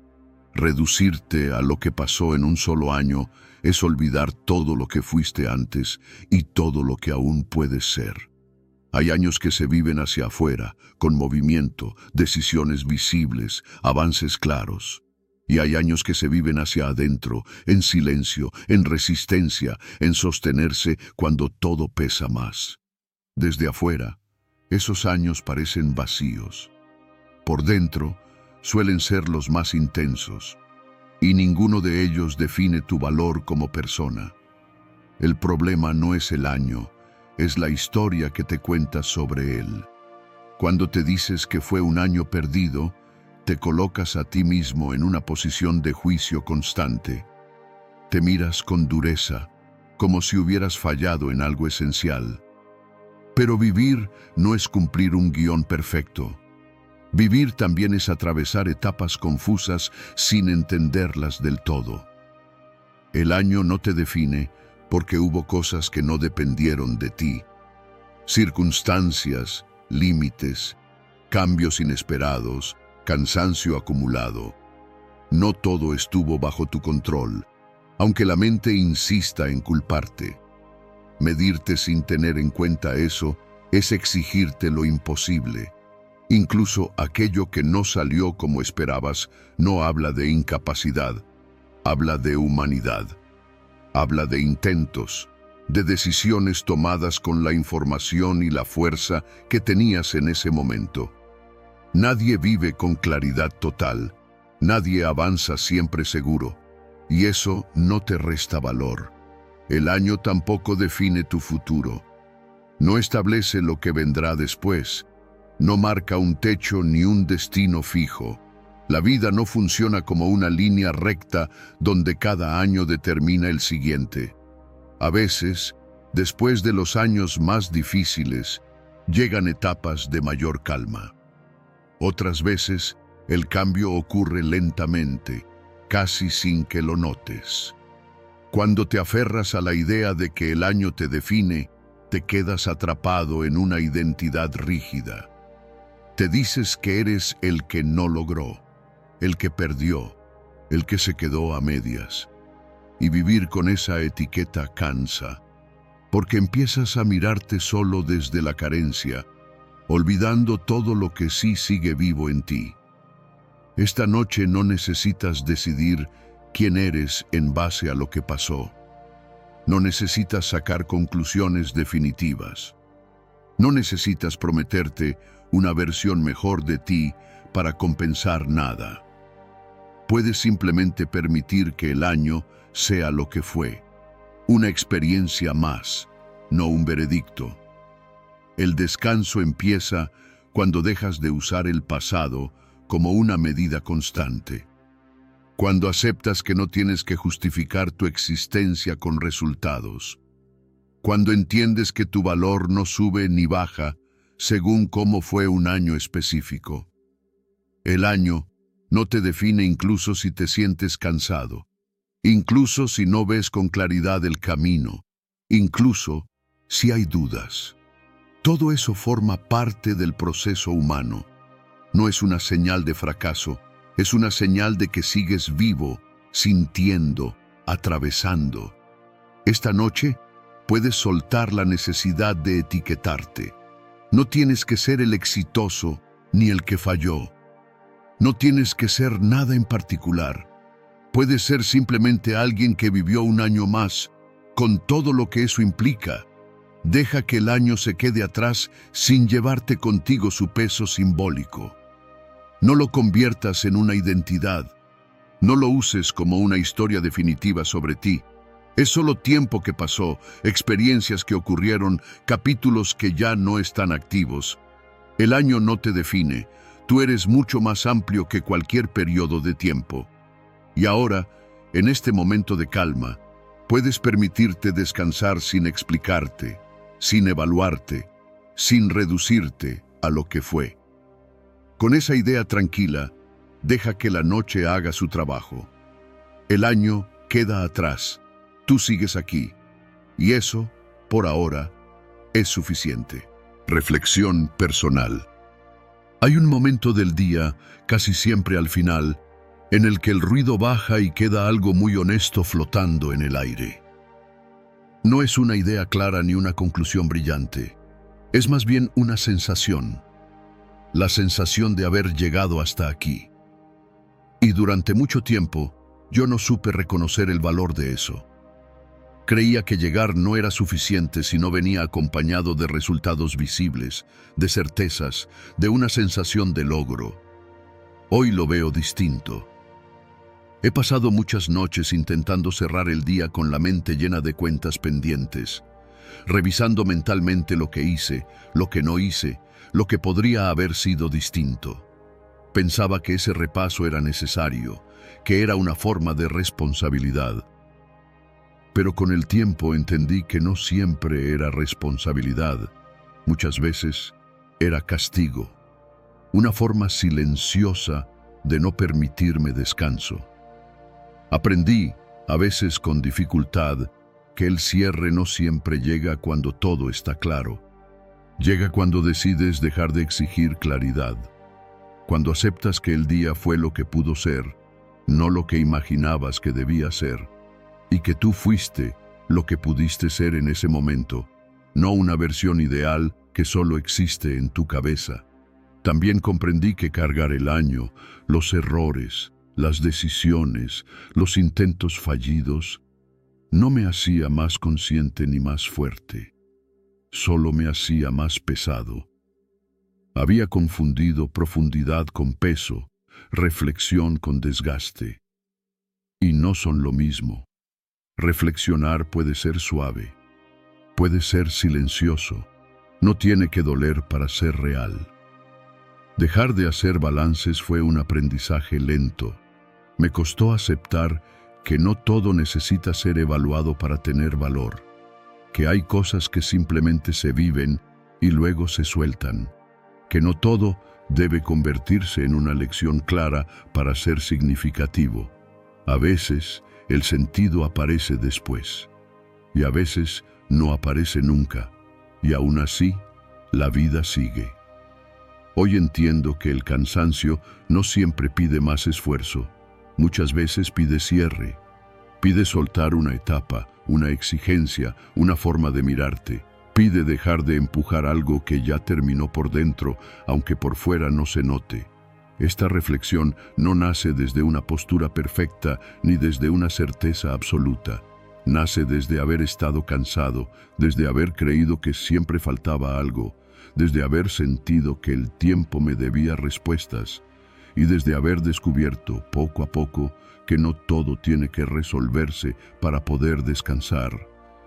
Reducirte a lo que pasó en un solo año es olvidar todo lo que fuiste antes y todo lo que aún puedes ser. Hay años que se viven hacia afuera, con movimiento, decisiones visibles, avances claros. Y hay años que se viven hacia adentro, en silencio, en resistencia, en sostenerse cuando todo pesa más. Desde afuera, esos años parecen vacíos. Por dentro, suelen ser los más intensos, y ninguno de ellos define tu valor como persona. El problema no es el año, es la historia que te cuentas sobre él. Cuando te dices que fue un año perdido, te colocas a ti mismo en una posición de juicio constante. Te miras con dureza, como si hubieras fallado en algo esencial. Pero vivir no es cumplir un guión perfecto. Vivir también es atravesar etapas confusas sin entenderlas del todo. El año no te define porque hubo cosas que no dependieron de ti. Circunstancias, límites, cambios inesperados, cansancio acumulado. No todo estuvo bajo tu control, aunque la mente insista en culparte. Medirte sin tener en cuenta eso es exigirte lo imposible. Incluso aquello que no salió como esperabas no habla de incapacidad, habla de humanidad. Habla de intentos, de decisiones tomadas con la información y la fuerza que tenías en ese momento. Nadie vive con claridad total, nadie avanza siempre seguro, y eso no te resta valor. El año tampoco define tu futuro. No establece lo que vendrá después, no marca un techo ni un destino fijo. La vida no funciona como una línea recta donde cada año determina el siguiente. A veces, después de los años más difíciles, llegan etapas de mayor calma. Otras veces, el cambio ocurre lentamente, casi sin que lo notes. Cuando te aferras a la idea de que el año te define, te quedas atrapado en una identidad rígida. Te dices que eres el que no logró, el que perdió, el que se quedó a medias. Y vivir con esa etiqueta cansa, porque empiezas a mirarte solo desde la carencia, olvidando todo lo que sí sigue vivo en ti. Esta noche no necesitas decidir quién eres en base a lo que pasó. No necesitas sacar conclusiones definitivas. No necesitas prometerte una versión mejor de ti para compensar nada. Puedes simplemente permitir que el año sea lo que fue, una experiencia más, no un veredicto. El descanso empieza cuando dejas de usar el pasado como una medida constante. Cuando aceptas que no tienes que justificar tu existencia con resultados. Cuando entiendes que tu valor no sube ni baja según cómo fue un año específico. El año no te define incluso si te sientes cansado, incluso si no ves con claridad el camino, incluso si hay dudas. Todo eso forma parte del proceso humano. No es una señal de fracaso, es una señal de que sigues vivo, sintiendo, atravesando. Esta noche puedes soltar la necesidad de etiquetarte. No tienes que ser el exitoso ni el que falló. No tienes que ser nada en particular. Puedes ser simplemente alguien que vivió un año más, con todo lo que eso implica. Deja que el año se quede atrás sin llevarte contigo su peso simbólico. No lo conviertas en una identidad. No lo uses como una historia definitiva sobre ti. Es solo tiempo que pasó, experiencias que ocurrieron, capítulos que ya no están activos. El año no te define. Tú eres mucho más amplio que cualquier periodo de tiempo. Y ahora, en este momento de calma, puedes permitirte descansar sin explicarte, sin evaluarte, sin reducirte a lo que fue. Con esa idea tranquila, deja que la noche haga su trabajo. El año queda atrás. Tú sigues aquí. Y eso, por ahora, es suficiente. Reflexión personal. Hay un momento del día, casi siempre al final, en el que el ruido baja y queda algo muy honesto flotando en el aire. No es una idea clara ni una conclusión brillante. Es más bien una sensación. La sensación de haber llegado hasta aquí. Y durante mucho tiempo, yo no supe reconocer el valor de eso. Creía que llegar no era suficiente si no venía acompañado de resultados visibles, de certezas, de una sensación de logro. Hoy lo veo distinto. He pasado muchas noches intentando cerrar el día con la mente llena de cuentas pendientes, revisando mentalmente lo que hice, lo que no hice, lo que podría haber sido distinto. Pensaba que ese repaso era necesario, que era una forma de responsabilidad. Pero con el tiempo entendí que no siempre era responsabilidad. Muchas veces era castigo, una forma silenciosa de no permitirme descanso. Aprendí, a veces con dificultad, que el cierre no siempre llega cuando todo está claro. Llega cuando decides dejar de exigir claridad, cuando aceptas que el día fue lo que pudo ser, no lo que imaginabas que debía ser, y que tú fuiste lo que pudiste ser en ese momento, no una versión ideal que solo existe en tu cabeza. También comprendí que cargar el año, los errores, las decisiones, los intentos fallidos, no me hacía más consciente ni más fuerte, solo me hacía más pesado. Había confundido profundidad con peso, reflexión con desgaste. Y no son lo mismo. Reflexionar puede ser suave, puede ser silencioso, no tiene que doler para ser real. Dejar de hacer balances fue un aprendizaje lento. Me costó aceptar que no todo necesita ser evaluado para tener valor, que hay cosas que simplemente se viven y luego se sueltan, que no todo debe convertirse en una lección clara para ser significativo. A veces, el sentido aparece después, y a veces no aparece nunca, y aún así, la vida sigue. Hoy entiendo que el cansancio no siempre pide más esfuerzo, muchas veces pide cierre, pide soltar una etapa, una exigencia, una forma de mirarte, pide dejar de empujar algo que ya terminó por dentro, aunque por fuera no se note. Esta reflexión no nace desde una postura perfecta ni desde una certeza absoluta. Nace desde haber estado cansado, desde haber creído que siempre faltaba algo, desde haber sentido que el tiempo me debía respuestas y desde haber descubierto poco a poco que no todo tiene que resolverse para poder descansar.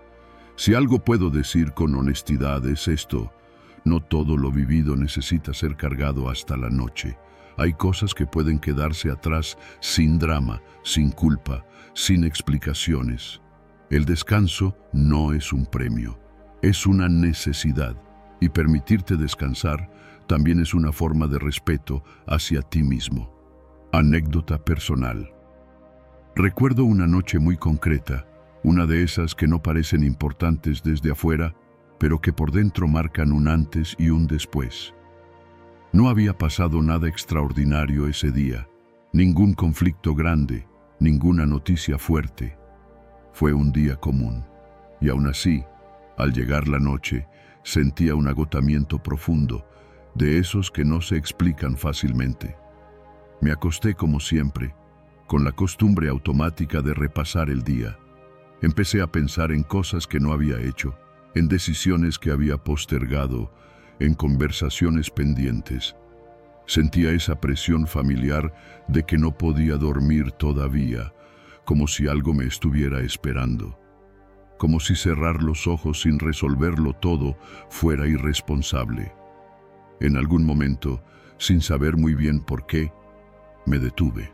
Si algo puedo decir con honestidad es esto: no todo lo vivido necesita ser cargado hasta la noche. Hay cosas que pueden quedarse atrás sin drama, sin culpa, sin explicaciones. El descanso no es un premio, es una necesidad. Y permitirte descansar también es una forma de respeto hacia ti mismo. Anécdota personal. Recuerdo una noche muy concreta, una de esas que no parecen importantes desde afuera, pero que por dentro marcan un antes y un después. No había pasado nada extraordinario ese día, ningún conflicto grande, ninguna noticia fuerte. Fue un día común, y aún así, al llegar la noche, sentía un agotamiento profundo, de esos que no se explican fácilmente. Me acosté como siempre, con la costumbre automática de repasar el día. Empecé a pensar en cosas que no había hecho, en decisiones que había postergado, en conversaciones pendientes. Sentía esa presión familiar de que no podía dormir todavía, como si algo me estuviera esperando. Como si cerrar los ojos sin resolverlo todo fuera irresponsable. En algún momento, sin saber muy bien por qué, me detuve.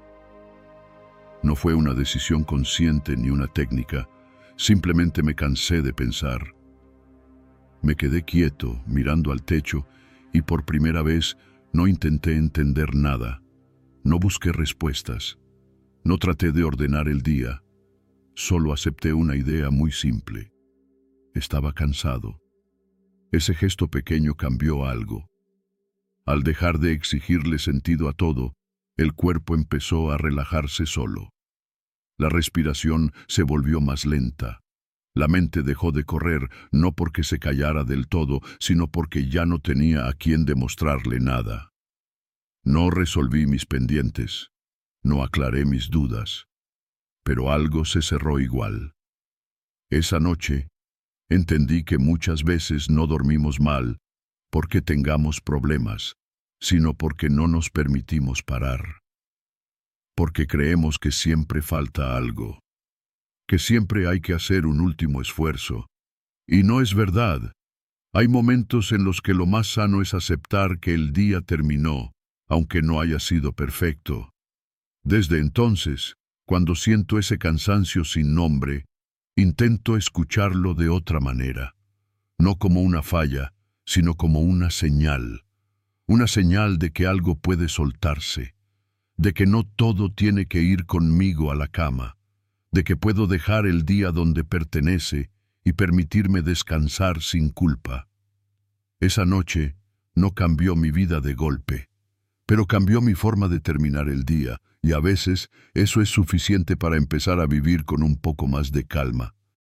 No fue una decisión consciente ni una técnica, simplemente me cansé de pensar. Me quedé quieto, mirando al techo, y por primera vez no intenté entender nada. No busqué respuestas. No traté de ordenar el día. Solo acepté una idea muy simple. Estaba cansado. Ese gesto pequeño cambió algo. Al dejar de exigirle sentido a todo, el cuerpo empezó a relajarse solo. La respiración se volvió más lenta. La mente dejó de correr, no porque se callara del todo, sino porque ya no tenía a quien demostrarle nada. No resolví mis pendientes, no aclaré mis dudas, pero algo se cerró igual. Esa noche, entendí que muchas veces no dormimos mal porque tengamos problemas, sino porque no nos permitimos parar. Porque creemos que siempre falta algo, que siempre hay que hacer un último esfuerzo. Y no es verdad. Hay momentos en los que lo más sano es aceptar que el día terminó, aunque no haya sido perfecto. Desde entonces, cuando siento ese cansancio sin nombre, intento escucharlo de otra manera, no como una falla, sino como una señal de que algo puede soltarse, de que no todo tiene que ir conmigo a la cama, de que puedo dejar el día donde pertenece y permitirme descansar sin culpa. Esa noche no cambió mi vida de golpe, pero cambió mi forma de terminar el día, y a veces eso es suficiente para empezar a vivir con un poco más de calma.